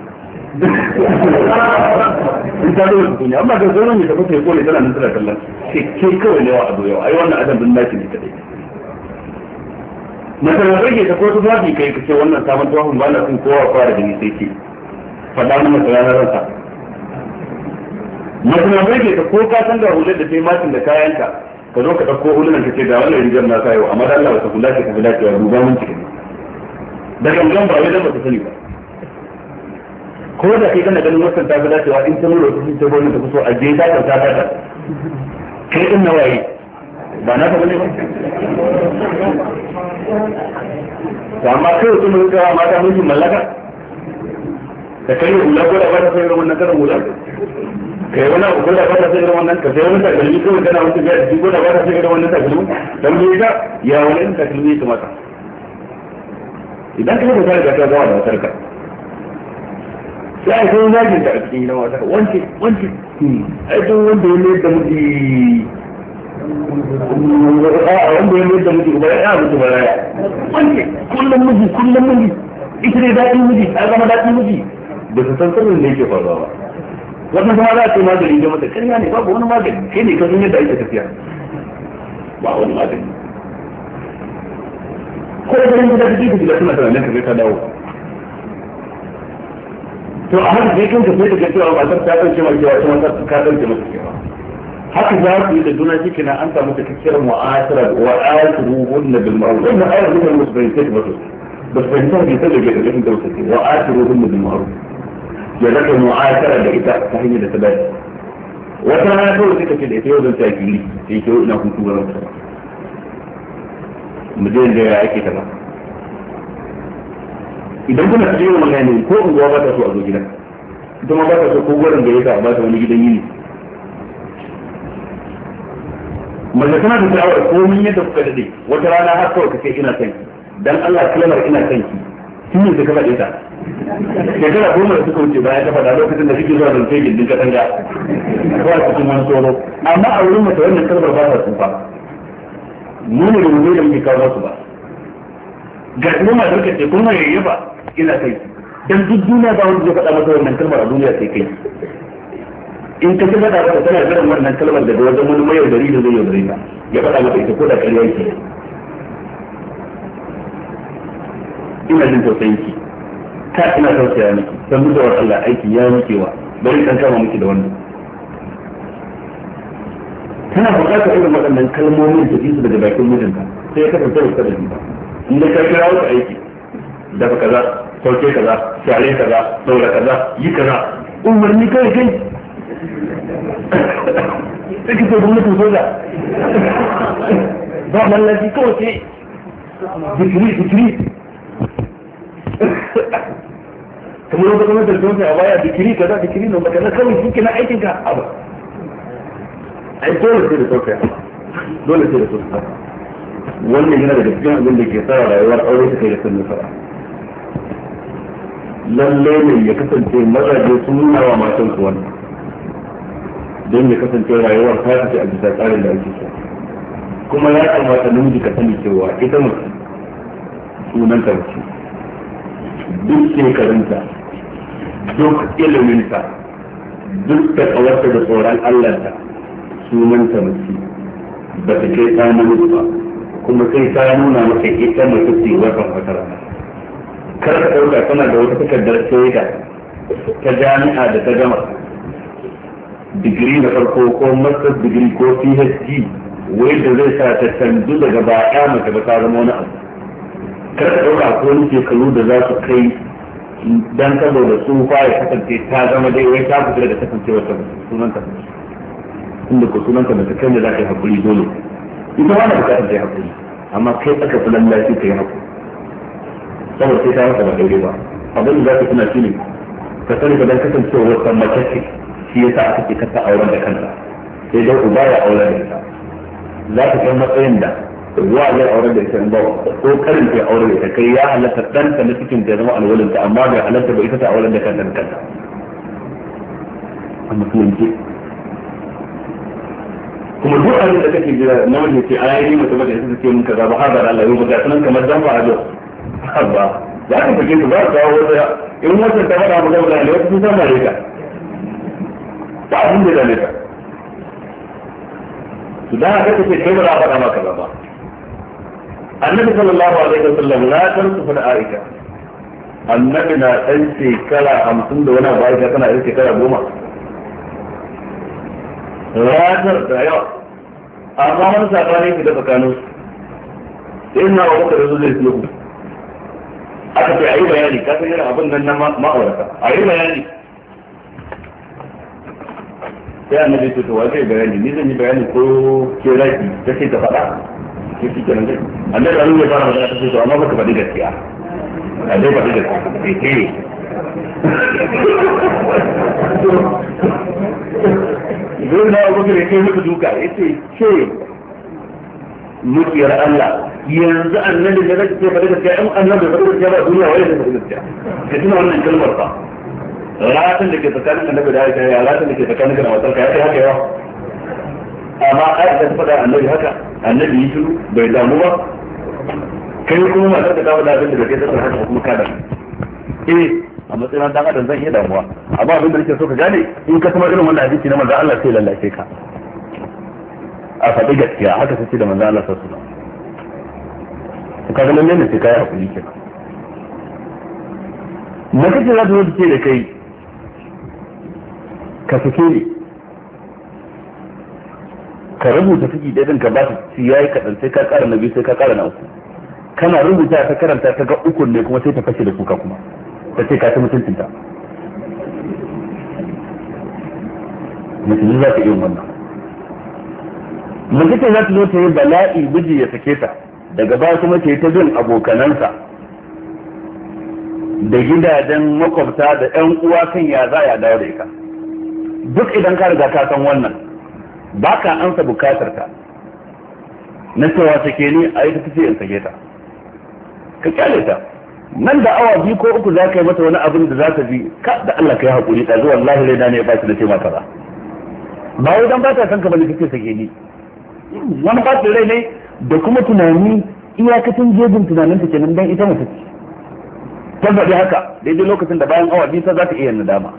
in ta zo ne amma da zo ne ta kuke ko ne sana nan tana kallon sai kai kawai ne wa ado yau ai wannan adam din naki ne kadai masana rage ta ko ta zafi kai kace wannan sabon tawon ba na kun kowa fara da ni sai ke fada mana tsaya ranka masana rage ta ko ka san ga hular da sai matin da kayanka ka zo ka dauko hulunan ka ce ga wannan rigar na sayo amma dan Allah ba ta kula ka kula ka ruba mun cikin da gangan ba wai dan ba ta sani ba ko da kai kana ganin wannan ta ga dacewa in ta nuna ta ce wannan ta kuso a je ta ta ta kai din nawaye ba na ta bane ba to amma kai su mun ga mata mun mallaka da kai hula ko da ba ta sai wannan karan hula kai wani abu ko da ba ta sai wannan ka sai wani takalmi ko kana wani ga ji ko da ba ta sai wannan takalmi dan me ga ya wani in takalmi kuma ta idan kai ba ka ga gawa da sarka sai sai zagin ta a cikin gidan wata wance wance ai don wanda ya mai da miji a wanda ya mai da miji ba ya mutu ba ya wance kullum miji kullum miji ita ne daɗin miji ta zama daɗin miji ba su san sirrin da yake faruwa ba wannan kuma za a ce magani da mata ƙarya ne babu wani magani kai ne ka san yadda ake tafiya ba wani magani ko da ganin gida kake gida suna tunanin ka sai ka dawo to a haka sai kanka sai ka ga cewa ba ta dauke maka cewa kuma ta ka dauke maka cewa haka za ku yi da juna shi kenan an samu cikakkiyar mu'asara wa asiruhun bil ma'ruf wannan ayar da musu bai sai ba su ba su fahimta bai sai da ga cikin tausayi wa asiruhun bil ma'ruf ya zaka mu'asara da ita ta hanyar da ta dace wata rana kawai sai ka ce da ita yau zan ta kiri sai ke ina hutu ga ranka mu je da ya ake ta ba idan kuna cikin magana ne ko unguwa ba ta so a zo gidan ita ma ba ta so ko gurin da yasa ba ta wani gidan yini mace tana da sha'awar komai yadda kuka dade wata rana har kawai ka ce ina son ki dan Allah kalmar ina son ki kin yi ka faɗe ta shekara goma da suka wuce bayan ta faɗa lokacin da kike zuwa zance gindin katanga ko a cikin wani tsoro amma a wurin mace wannan kalmar ba ta tsufa mu ne da mu da muke kawo su ba ga kuma matar ka ce kuma yayyaba ina kai dan duk duniya ba wanda zai faɗa masa wannan kalmar a duniya sai kai in ka faɗa masa tana jiran wannan kalmar daga wajen wani mai yaudari da zai yaudare ka ya faɗa masa ita ko da ƙarya yake ina jin tausayin ki ka ina tausaya miki dan mutuwar Allah aiki ya miki wa bari kan kama miki da wannan tana buƙatar irin waɗannan kalmomin da su daga bakin mijinka sai ya kasance da kada ba inda ka kira wata aiki dafa kaza sauke kaza share kaza saura kaza yi kaza umarni kai kai sai ka ce gwamnatin soja ba mallaci kawai ce zikiri zikiri kamar wata gwamnatin soja a baya zikiri kaza zikiri na baka na kawai shi kina aikin ka abu ai dole sai da sauka dole sai da sauka wannan yana daga cikin abin da ke sa rayuwar aure ta kai da sun nasara lalle ne ya kasance mazaje sun nuna wa matan su wannan don ya kasance rayuwar ta fice a bisa tsarin da ake so kuma ya kamata namiji ka sani cewa ita mace sunan ta mace duk shekarunta duk iliminta duk da kawarta da tsoron Allah ta sunan ta mace ba ta kai ta namiji ba kuma sai ta nuna maka ita mace ce watan wata rana kar ka ɗauka tana da wata takardar shaida ta jami'a da ta gama digiri na farko ko master digiri ko PhD wanda zai sa ta canzu daga baya mace ba ta zama wani abu kar ka ɗauka ko wani shekaru da za su kai dan saboda tsufa ya kasance ta zama dai wai ta fita daga kasancewar ta sunanta inda ko sunanta mace kai da za ka yi hakuri dole ita ba na bukatar da ya haƙuri amma kai aka fi lallashi ka yi haƙuri saboda sai ta masa ba daidai ba abin da za ka tuna shi ne ka sani ba don kasancewa wata mace ce shi yasa aka ce kasa auren da kanta sai dai uba ya auren da ita za ka kai matsayin da ruwa zai auren da ita ba ko karin ta auren da ita kai ya halatta ɗanta na cikin ta zama alwalinta amma bai halatta ba ita ta auren da kanta da kanta a musulunci kuma duk abin da kake jira na wanda ce ayi mutum da yake ce mun kaza ba har da Allah yau ga sunan kamar dan ba ajo ba za ka fike su ba ka wata in mutum ta fada mu da ne wata sun san mare ka ba abin da ne ka to da haka kace kai ba za a faɗa maka ba annabi sallallahu alaihi wasallam la tansu da aisha annabi na dan shekara hamsin da wani bayan kana dan shekara goma ranar da yawa amma wani sabani ke da tsakanin su ina wa muka da zai sulhu aka ce ayi bayani ka san irin abin nan na ma'aurata ayi bayani sai annabi ce to wa zai bayani ni zan yi bayani ko ke raki ta ce ta faɗa ke shi kenan dai annabi an yi fara magana ta ce to amma baka faɗi gaskiya a dai faɗi gaskiya zai na abu da kai muku duka ya ce ce mukiyar Allah yanzu annabi da zai ce faɗi gaskiya in annabi faɗi gaskiya ba duniya wai zai faɗi gaskiya ka tuna wannan kalmar fa ratan da ke tsakanin annabi da aisha ya ratan da ke tsakanin da matar ka ya kai haka yawa amma aisha ta faɗa annabi haka annabi yi shiru bai damu ba kai kuma matar ka dawo da abin da kai tsaka haka kuma kada eh a matsayin dan adam zan iya damuwa amma abin da nake so ka gane in ka kuma irin wannan hadisi na manzo Allah sai lallace ka a faɗi gaskiya haka sai da manzo Allah sallallahu alaihi wasallam ka ga lalle ne sai kai hakuri kenan mace ce za ta zo ce da kai ka sake ni ka rubuta saki ɗaya ɗin ka ba su yayi kaɗan sai ka ƙara na biyu sai ka ƙara na uku kana rubuta ta karanta ta ga ukun ne kuma sai ta fashe da kuka kuma ta ce ka ta mutuncinta musulmi za ta iya wannan mace ce za ta zo ta yi bala'i miji ya sake ta daga baya kuma ta yi ta bin abokanansa da gidajen makwabta da ƴan uwa kan ya za ya dawo da ita duk idan ka riga ka san wannan ba ka ansa bukatar ka na cewa sake ni a yi ta tafi in sake ta ka kyale ta nan da awa biyu ko uku za ka yi mata wani abin da za ka ji ka da Allah ka yi haƙuri ta zuwa wallahi rai na ne ba shi da ce mata ba ba wai dan ba ta san ka bane kake sake ni wani ba rai ne da kuma tunani iyakacin jejin tunanin ta kenan dan ita mace ce tabbaci haka daidai lokacin da bayan awa biyu ta za ta iya nadama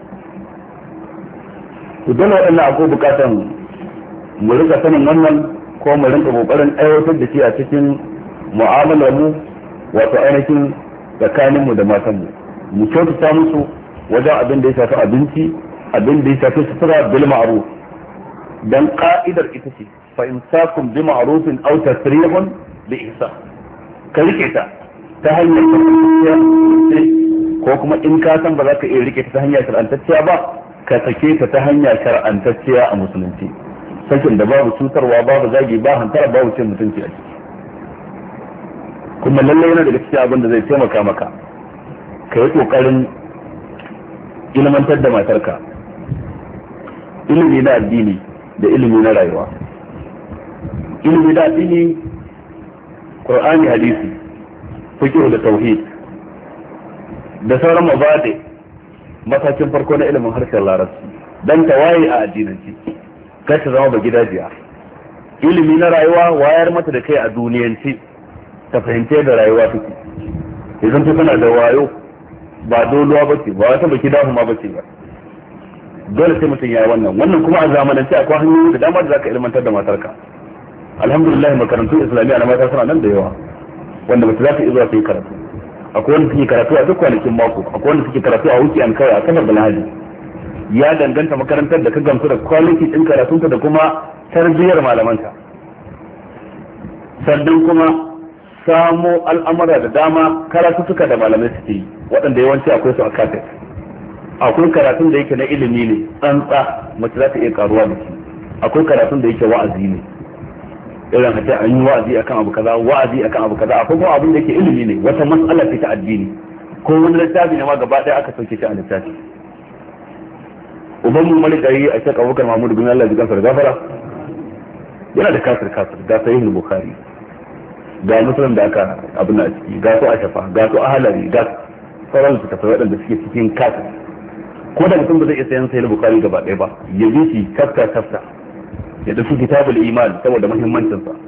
to dole waɗannan akwai bukatan mu rika sanin wannan ko mu rinka kokarin aiwatar da shi a cikin mu'amalar mu wato ainihin tsakanin mu da matan mu mu kyautata musu wajen abin da ya shafi abinci abin da ya shafi sutura bil ma'ruf dan ka'idar ita ce fa imsakum bi ma'rufin aw tasrihun bi ihsan ka rike ta ta hanyar tafiyar ko kuma in ka san ba za ka iya rike ta ta hanyar shar'antacciya ba ka sake ta ta hanyar shar'antacciya a musulunci sakin da babu cutarwa babu zagi ba hantara babu cin mutunci a ciki kuma lalle yana daga cikin abin da zai taimaka maka ka yi kokarin ilmantar da matarka ilimi na addini da ilimi na rayuwa ilimi na addini Qur'ani hadisi fiqh da tauhid da sauran mabadi matakin farko na ilimin harshen larabci dan tawaye a addinanci kar ta zama ba gidajiya ilimi na rayuwa wayar mata da kai a duniyanci ta fahimce da rayuwa take idan ta tana da wayo ba doluwa bace ba wata baki dahu ma bace ba dole sai mutum ya yi wannan wannan kuma a zamanance akwai hanyoyi da dama da zaka ilmantar da matarka alhamdulillah makarantun islamiyya na mata suna nan da yawa wanda mace za ta iya zuwa ta yi karatu akwai wanda suke karatu a duk kwanakin mako akwai wanda suke karatu a wuki an kawai a kamar da lahadi ya danganta makarantar da ka gamsu da quality din karatunta da kuma tarbiyyar malamanta sannan kuma samo al'amura da dama karatutuka da malamai suke yi waɗanda yawanci akwai su a kafet akwai karatun da yake na ilimi ne tsantsa mace za ta iya karuwa da shi akwai karatun da yake wa'azi ne irin hace an yi wa'azi akan abu kaza wa'azi akan abu kaza akwai kuma abin da yake ilimi ne wata mas'ala ce ta addini ko wani littafi ne ma gaba ɗaya aka sauke shi a littafi uban mu malikayi a shek abubakar mahmud bin Allah jikan sa gafara yana da kasir kasir ga sahih bukhari ga muslim da aka abin a ciki ga su ashafa ga su ahlari ga sauran su tafi waɗanda suke cikin kasir ko da mutum ba zai iya sayan sahih bukhari gaba ɗaya ba ya bi shi kafta kafta ya dauki kitabul iman saboda muhimmancin sa,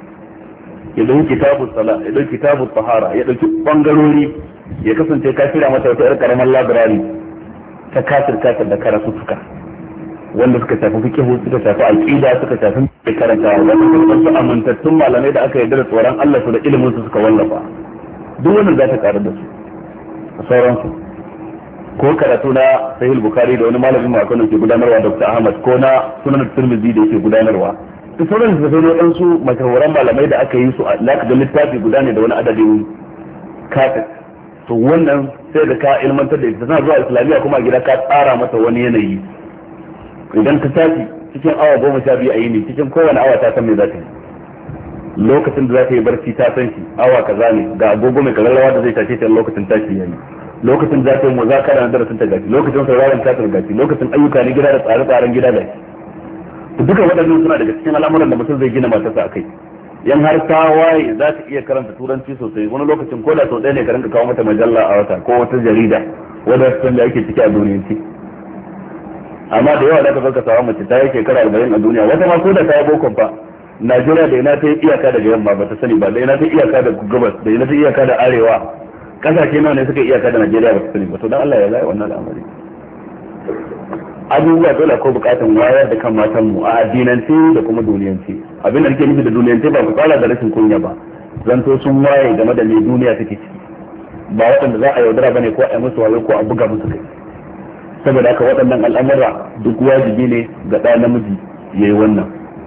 ya dauki kitabul sala, ya dauki kitabul tahara, ya dauki bangarori, ya kasance ka kira mata wata karamar library ta kafir kafir da karatu suka wanda suka shafi fiqh, suka shafi aqida, suka shafi karanta wannan su amintattun malamai da aka yarda da tsoron Allah su da ilimin su suka wallafa. Duk wannan za ta karu da su a sauransu, ko karatu na sahih bukhari da wani malamin mu akan ke gudanarwa Dr. Ahmad, ko na sunan Tirmidhi da yake gudanarwa, duk sauran su sai dan su mashahuran malamai da aka yi su a laka littafi guda ne da wani adadin kafir. To wannan sai da ka ilmantar da ita, tana zuwa islamiyya kuma a gida ka tsara mata wani yanayi. Idan ta tashi cikin awa goma sha biyu a yini, cikin kowane awa ta san me za ta yi. Lokacin da za ta yi barci ta san shi awa kaza ne, ga agogo mai kararrawa da zai tashe ta lokacin tashi yayi. Lokacin da za ta yi muzakara na darasin ta gaci, lokacin sauraron katar gaci, lokacin ayyuka na gida da tsare-tsaren gida da shi. Duka waɗannan suna daga cikin al'amuran da mutum zai gina matarsa a kai. Yan har ta waye za ta iya karanta turanci sosai, wani lokacin ko da sau ɗaya ne ka rinka kawo mata majalla a wata ko wata jarida wadda sun da ake ciki a duniyanci. Amma da yawa da ka zo ka samu mace ta yi shekara arba'in a duniya, wata ma ko da ta yi bokon fa Najeriya da ina ta yi iyaka daga yamma ba ta sani ba, da ina ta yi iyaka da gabas, da ina ta yi iyaka da arewa, kasashe nawa ne suka iyaka da Najeriya ba ta sani ba. To dan Allah ya zai wannan al'amari. Abubuwa dole ko bukatun wayar da kan matan mu a addinance da kuma duniyance. Abin da nake nufi da duniyance ba ku tsara da rashin kunya ba, zanto sun waye game da me duniya take ciki, ba waɗanda za a yaudara bane ko a yi musu wayo ko a buga musu kai. Saboda haka waɗannan al'amura duk wajibi ne ga ɗa namiji ya yi wannan.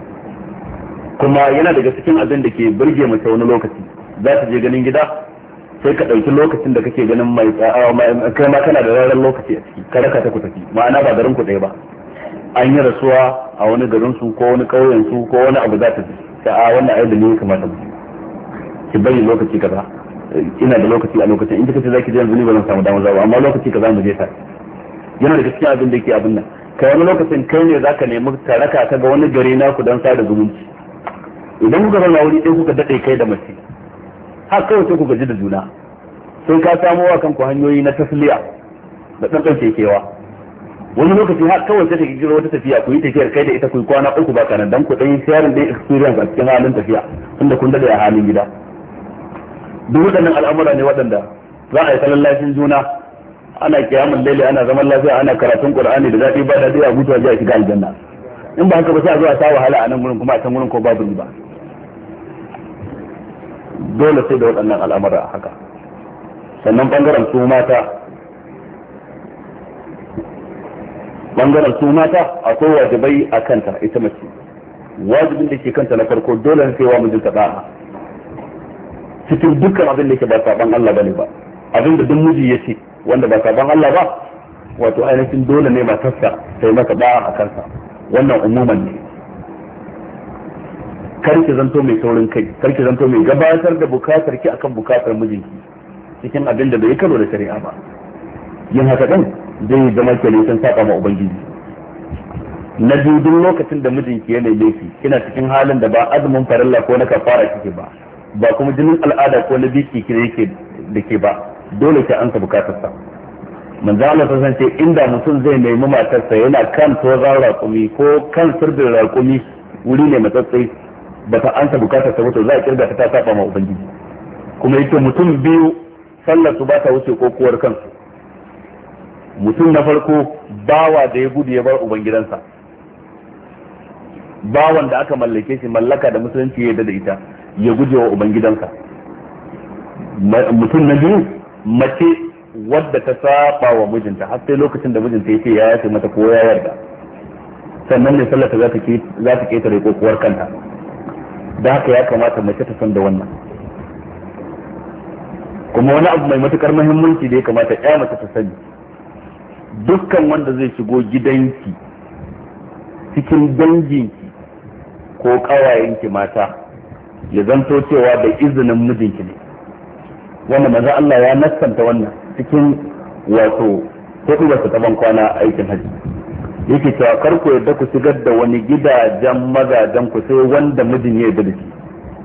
Kuma yana daga cikin abin da ke burge mace wani lokaci, za ta je ganin gida sai ka ɗauki lokacin da kake ganin mai kai ma kana da ranar lokaci a ciki, ka raka ta ku tafi, ma'ana ba garin ku ɗaya ba, an yi rasuwa a wani garin su ko wani ƙauyen su ko wani abu za ta ji ta a wannan ayyuka ne kamata mu ki bari lokaci kaza, ina da lokaci a lokacin in kika ce zaki je yanzu ni ba zan samu damar zawa, amma lokaci kaza mu je ta. Yana da cikin abin da yake abin nan, kai wani lokacin kai ne zaka nemi ka raka ta ga wani gari naku dan sada zumunci. Idan kuka zauna wuri ɗaya kuka daɗe kai da mace, har kawai sai ku gaji da juna, sai ka samo wa kanku hanyoyi na tasliya da ɗanɗan kewa. Wani lokaci har kawai sai ta giro wata tafiya, ku yi tafiyar kai da ita ku yi kwana uku ba kanan dan ku ɗan sharing dai experience a cikin halin tafiya, tunda kun daɗe a halin gida. Duk waɗannan al'amura ne waɗanda za a yi ta lallashin juna, ana kiyamun laili, ana zaman lafiya, ana karatun Qur'ani da daɗi ba daɗi a mutuwa ji a shiga aljanna. In ba haka ba sai a zo a sa wahala a nan gurin kuma a can gurin ko babu riba. Dole sai da waɗannan al'amura a haka. Sannan bangaren su mata bangaren su mata akwai wajibai a kanta ita mace. Wajibin da ke kanta na farko dole ne sai wa mijinta da'a cikin dukkan abin da ke ba saban Allah bane ba, abin da duk miji ya ce wanda ba saban Allah ba, wato ainihin dole ne matarsa sai maka da'a a kansa. Wannan umuman ne. Kar ki zanto mai saurin kai, kar ki zanto mai gabatar da bukatar ki akan bukatar mijinki cikin abin da bai karo da shari'a ba. Yin haka din zai zama kenan sun saba ma ubangiji. Na biyu, duk lokacin da mijinki ya neme ki kina cikin halin da ba azumin farilla ko na kafara kike ba, ba kuma jinin al'ada ko na biki kike yake da ke ba, dole ki ansa bukatarsa. Manzo Allah ta ce inda mutum zai nemi matarsa yana kan tozan raƙumi ko kan sirdin raƙumi wuri ne matsatsai ba ta ansa bukatarsa ba, to za a kirga ta ta saba ma ubangiji. Kuma yake mutum biyu sallar su ba ta wuce ko kuwar kansu. Mutum na farko bawa da ya gudu ya bar ubangidansa, bawan da aka mallake shi mallaka da musulunci ya yarda da ita ya guje wa ubangidansa. Mutum na biyu mace wadda ta saba wa mijinta har sai lokacin da mijinta ya ce ya yafe mata ko ya yarda, sannan ne sallata za ta ke za ta ketare kokuwar kanta. Da haka ya kamata mace ta san da wannan. Kuma wani abu mai matukar muhimmanci da ya kamata ya mace ta sani, dukkan wanda zai shigo gidanki cikin danginki ko kawayenki mata ya zanto cewa da izinin mijinki ne. Wannan manzo Allah ya nassanta wannan cikin wato hudu da ta ban kwana aikin haji. Yake cewa kar ku yadda ku shigar da wani gidajen mazajen ku sai wanda mijin ya yarda da shi.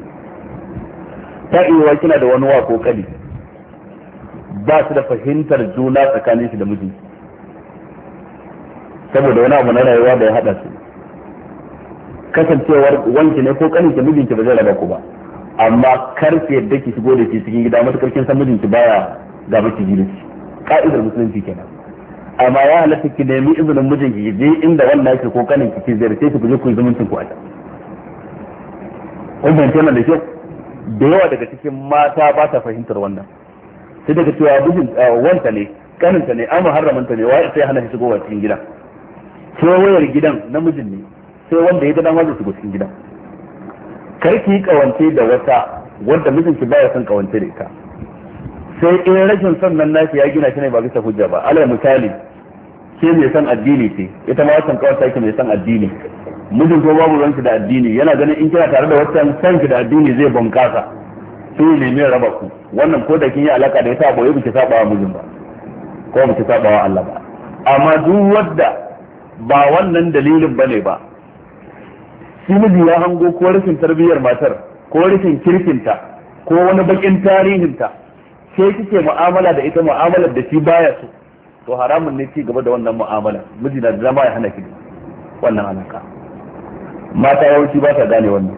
Ta iya kina da wani wa ko kadi ba su da fahimtar juna tsakanin shi da miji saboda wani abu na rayuwa da ya hada su, kasancewar wanki ne ko kanin ki mijinki ba zai raba ku ba, amma kar ki yadda ki shigo da shi cikin gida matukar kin san mijinki baya ga miki gidanki, ka'idar musulunci kenan. amma ya halatta ki nemi izinin mijinki ki je inda wannan yake ko kanin ki ki ziyarce ku je ku yi zumuncin ku a can. kun fahimci wannan da kyau? Da yawa daga cikin mata ba ta fahimtar wannan, sai daga cewa mijin wanta ne kaninta ne an muharramanta ne wai sai hana shi shigowa cikin gida, sai wayar gidan namijin ne sai wanda ya ga dama zai shigo cikin gida. Kar ki yi kawance da wata wanda mijinki baya son kawance da ita, sai in rashin son nan naki ya gina shi ne ba bisa hujja ba. Alal misali ke mai son addini ce, ita ma wancan kawai take mai son addini, mijin ko babu ranki da addini, yana ganin in kina tare da wancan sanki da addini zai bunkasa, sai ne mai raba ku. Wannan ko da kin yi alaka da ita ba wai biki saba wa mijin ba ko biki saba wa Allah ba. Amma duk wanda ba wannan dalilin bane ba, shi miji ya hango ko rashin tarbiyyar matar ko rashin kirkinta ko wani bakin tarihinta, sai kike mu'amala da ita mu'amalar da shi baya so, to haramun ne ci gaba da wannan mu'amala. Miji na da zama ya hana ki wannan alaka. Mata yawanci ba ta gane wannan,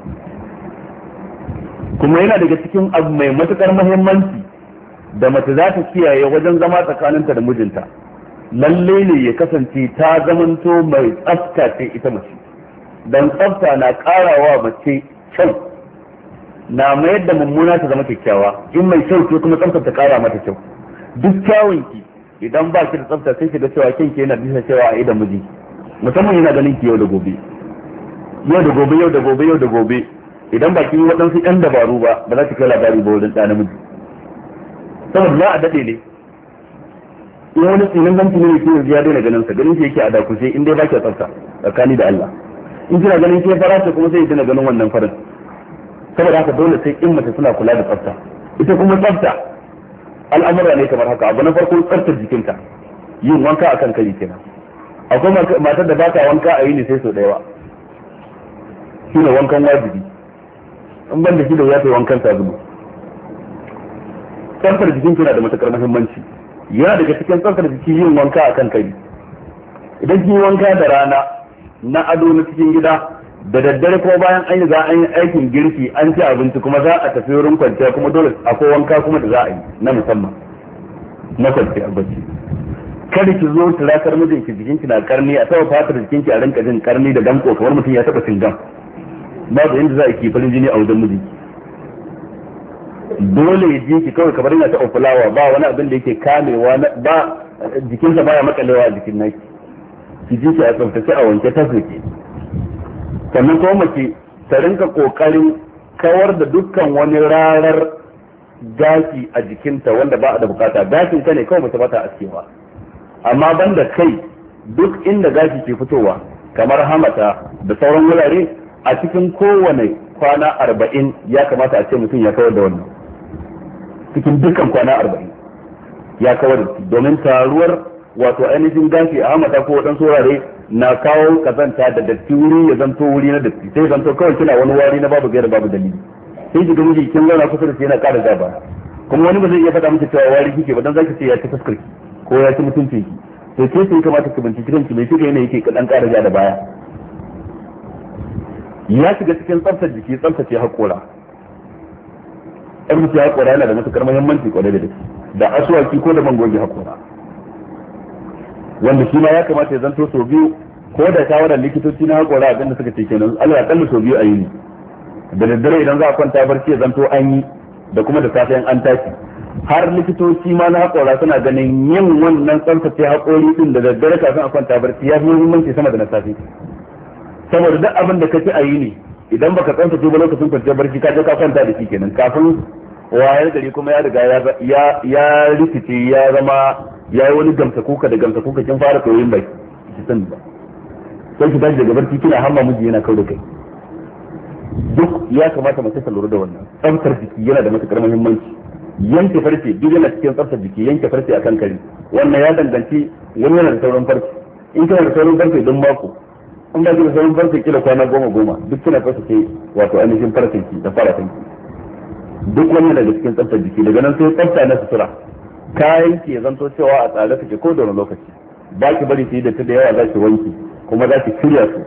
kuma yana daga cikin abu mai matukar muhimmanci da mace za ta kiyaye wajen zama tsakaninta da mijinta. Lalle ne ya kasance ta zamanto mai tsafta ce ita mace, dan tsafta na karawa mace kyau, na mayar da mummuna ta zama kyakkyawa. In mai kyau ce kuma tsafta ta kara mata kyau. Duk kyawunki idan ba ki da tsafta sai ki ga cewa kinki yana bisa cewa a idan miji, musamman yana ganin ki yau da gobe yau da gobe yau da gobe yau da gobe. Idan ba ki yi waɗansu ƴan dabaru ba ba za ki kai labari ba wurin ɗa namiji, saboda za a daɗe ne. In wani tsinin ganci ne ke ya daina ganin sa, ganin shi yake a dakushe in dai ba ki tsafta tsakani da Allah. In kina ganin ke fara ce kuma sai kina ganin wannan farin. Saboda haka dole sai in mace suna kula da tsafta. Ita kuma tsafta al'amura ne kamar haka. Abu na farko tsaftar jikinta, yin wanka akan kari kenan. Akwai matar da ba ta wanka a yi ne sai sau ɗaya ba, shine wankan wajibi. In ban da shi da ya ta wankan sabulu. Tsaftar jikin kina da matukar muhimmanci. Yana daga cikin tsaftar jiki yin wanka akan kari. Idan kin yi wanka da rana na ado na cikin gida, da daddare ko bayan an yi za an yi aikin girki an ci abinci kuma za a tafi wurin kwanciya, kuma dole akwai wanka kuma da za a yi na musamman na kwanciya bacci. Kada ki zo turakar mijinki jikinki na karni, a taba fatar jikinki a rinka jin karni da danko kamar mutum ya taba cingam. Babu inda za a ki farin jini a wajen mijinki. Dole ya ji ki kawai kamar yana taɓa fulawa, ba wani abin da yake kamewa, ba jikinsa baya makalewa a jikin naki. Ki ji ki a tsaftace a wanke ta suke. Sannan kuma mace ta rinka kokarin kawar da dukkan wani rarar gashi a jikinta wanda ba a da bukata. Gashin ta ne kawai mace ba ta askewa, amma banda kai duk inda gashi ke fitowa kamar hamata da sauran wurare, a cikin kowane kwana arba'in ya kamata a ce mutum ya kawar da wannan. Cikin dukkan kwana arba'in ya kawar da shi, domin taruwar wato ainihin gashi a hamata ko waɗansu wurare na kawo kazanta da datti, wuri ya zanto wuri na datti, sai zanto kawai kina wani wari na babu gaira babu dalili. Sai ki ga miji kin zauna kusa da shi yana ƙara gaba, kuma wani ba zai iya faɗa miki cewa wari kike ba, dan zaki ce ya ci fuskar ki ko ya ci mutuncin ki. To ke sai kamata ki binciki kanki mai kike yana yake kadan ƙara ja da baya. Ya shiga cikin tsaftar jiki, tsaftace haƙora. Tsaftace haƙora yana da matukar muhimmanci kwarai da gaske, da asuwaki ko da mangogi haƙora, wanda shi ma ya kamata ya zanto sau biyu, ko da shawarar likitoci na haƙora abin da suka ce kenan Allah ya kalli sau biyu a yini. Da daddare idan za a kwanta barci ya zanto an yi, da kuma da safiyan an tashi. Har likitoci ma na haƙora suna ganin yin wannan tsaftace haƙori din da daddare kafin a kwanta barci ya fi muhimmanci sama da na safe. Saboda duk abin da ka ci a yini idan baka tsaftace ba lokacin kwanciyar barci ka je ka kwanta da shi kenan, kafin wayar gari kuma ya riga ya ya rikice ya zama ya yi wani gamsa kuka da gamsa kuka kin fara koyin bai ki sani ba, sai ki tashi daga barci kina hamma miji yana kau da kai. Duk ya kamata mace ta lura da wannan. Tsaftar jiki yana da matukar muhimmanci. Yanke farce duk yana cikin tsaftar jiki, yanke farce akan kari wannan ya danganci wani yana da sauran farce. In kana da sauran farce don mako, in ba ki da sauran farce kila kwana goma goma, duk kina farce ke wato ainihin farcen ki da faratan ki. Duk wani daga cikin tsaftar jiki. Daga nan sai tsafta na sutura. Kayan ki zanto cewa a tsare take ko da wani lokaci, ba ki bari su yi da ta da yawa za ki wanki kuma za ki shirya su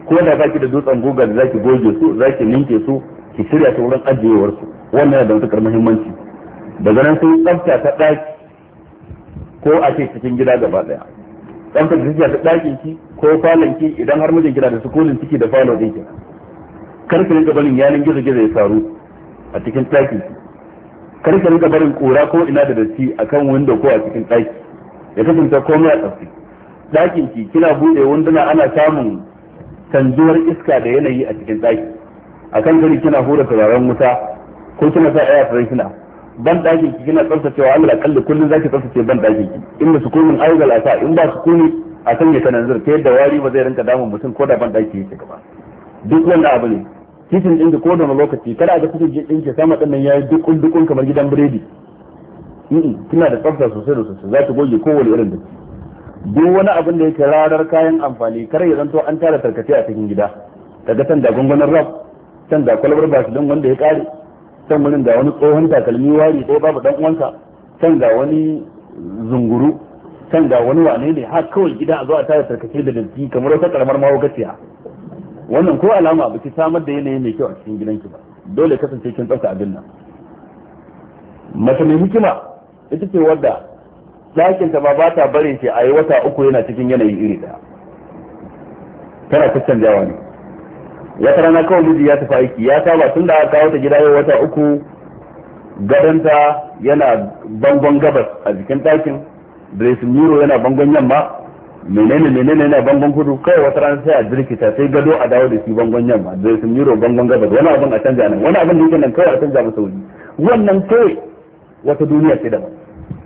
ko da baki da dutsen guga da zaki goge su zaki ninke su ki shirya ta wurin ajiyewar su wannan yana da matukar muhimmanci. daga nan sai tsafta ta daki ko a ce cikin gida gaba daya, tsafta da take ta dakin ki ko falon ki idan har mijin gida da sukulin ciki da falo din ki, kar ki rinka barin yanin gizo gizo ya faru a cikin dakin ki, kar ki rinka barin kura ko ina da datti akan window ko a cikin daki, ya kasance komai a tsaftace. dakin ki kina bude wunduna ana samun canjuwar iska da yanayi a cikin daki, akan gari kina hura turaren wuta ko kina sa air freshener. ban dakin ki kina tsaftacewa Allah kalli kullun zaki tsaftace ban dakin ki, in ba sukunin ayyuka la sa in ba sukuni a sanya kananzir ta yadda wari ba zai rinka damun mutum ko da ban daki yake gaba. duk wannan abu ne kitchen din ko da wani lokaci kada ga kitchen din ki sama din nan yayi dukun dukun kamar gidan biredi. kina da tsafta sosai da sosai za ta goge kowane irin datti. duk wani abin da yake rarar kayan amfani kar ya zanto an tara tarkace a cikin gida, daga can da gungunan rab, can da kwalbar basilin wanda ya kare, can wurin da wani tsohon takalmi wari ko babu dan uwanka, can da wani zunguru, can da wani wane ne har kawai gida a zo a tara tarkace da datti kamar wata karamar mahaukaciya. wannan ko alama ba ki samar da yanayi mai kyau a cikin gidanki ba, dole kasance kin tsafta abin nan. mace mai hikima ita ce wadda ɗakin ta ba ba ta bare shi a yi wata uku yana cikin yanayi iri ɗaya, tana canjawa ne. wata rana kawai miji ya tafi aiki ya saba tun da aka kawo ta gida yau wata uku gadonta yana bangon gabas a jikin ɗakin, dressing mirror yana bangon yamma, menene menene yana bangon kudu. kawai wata rana sai a jirkita sai gado a dawo da shi bangon yamma, dressing mirror bangon gabas, wani abin a canja nan, wani abin da yake nan kawai a canja masa wuri. wannan kawai wata duniya ce daban.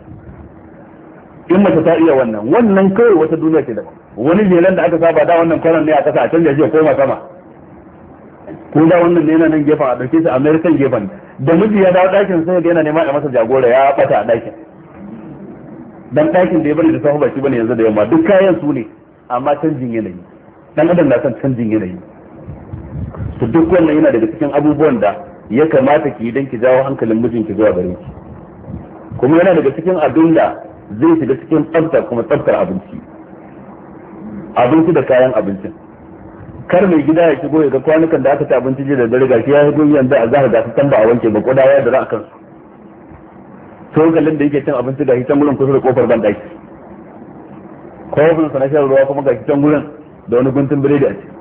in mace ta iya wannan wannan kawai wata duniya ce daban. wani jelan da aka saba da wannan kwanan ne a kasa a canja shi ya koma sama, ko da wannan ne yana nan gefen a dauke shi a American gefen, da miji ya dawo dakin sai ga yana neman a masa jagora ya bata a dakin, dan dakin da ya bari da safa ba shi bane yanzu da yamma duk kayan su ne, amma canjin yanayi. dan adam na san canjin yanayi. to duk wannan yana daga cikin abubuwan da ya kamata ki yi dan ki jawo hankalin mijinki zuwa gare ki, kuma yana daga cikin abin da zai shiga cikin tsaftar kuma tsaftar abinci abinci da kayan abincin. kar mai gida ya shigo ya ga kwanukan da aka ci abinci jiya da dare gashi ya shigo yanzu a zahar ga su ba a wanke ba koda ya dara akan su. tokalin da yake cin abinci gashi can gurin kusa da kofar ban daki, kofin sa na shan ruwa kuma gashi can gurin da wani guntun biredi a ci,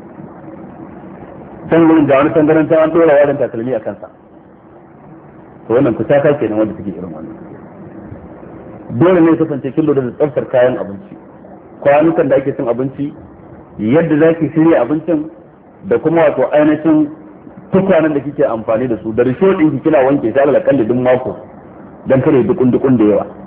can gurin ga wani tangaranta an dora wadan takalmi a kansa. to wannan ku ta kake ne wanda suke irin wannan. dole ne kasance kin lura da tsaftar kayan abinci, kwanukan da ake cin abinci, yadda za ki shirya abincin, da kuma wato ainihin tukwanen da kike amfani da su, da risho ɗinki kina wanke shi alal kalli duk mako dan kare dukun dukun da yawa.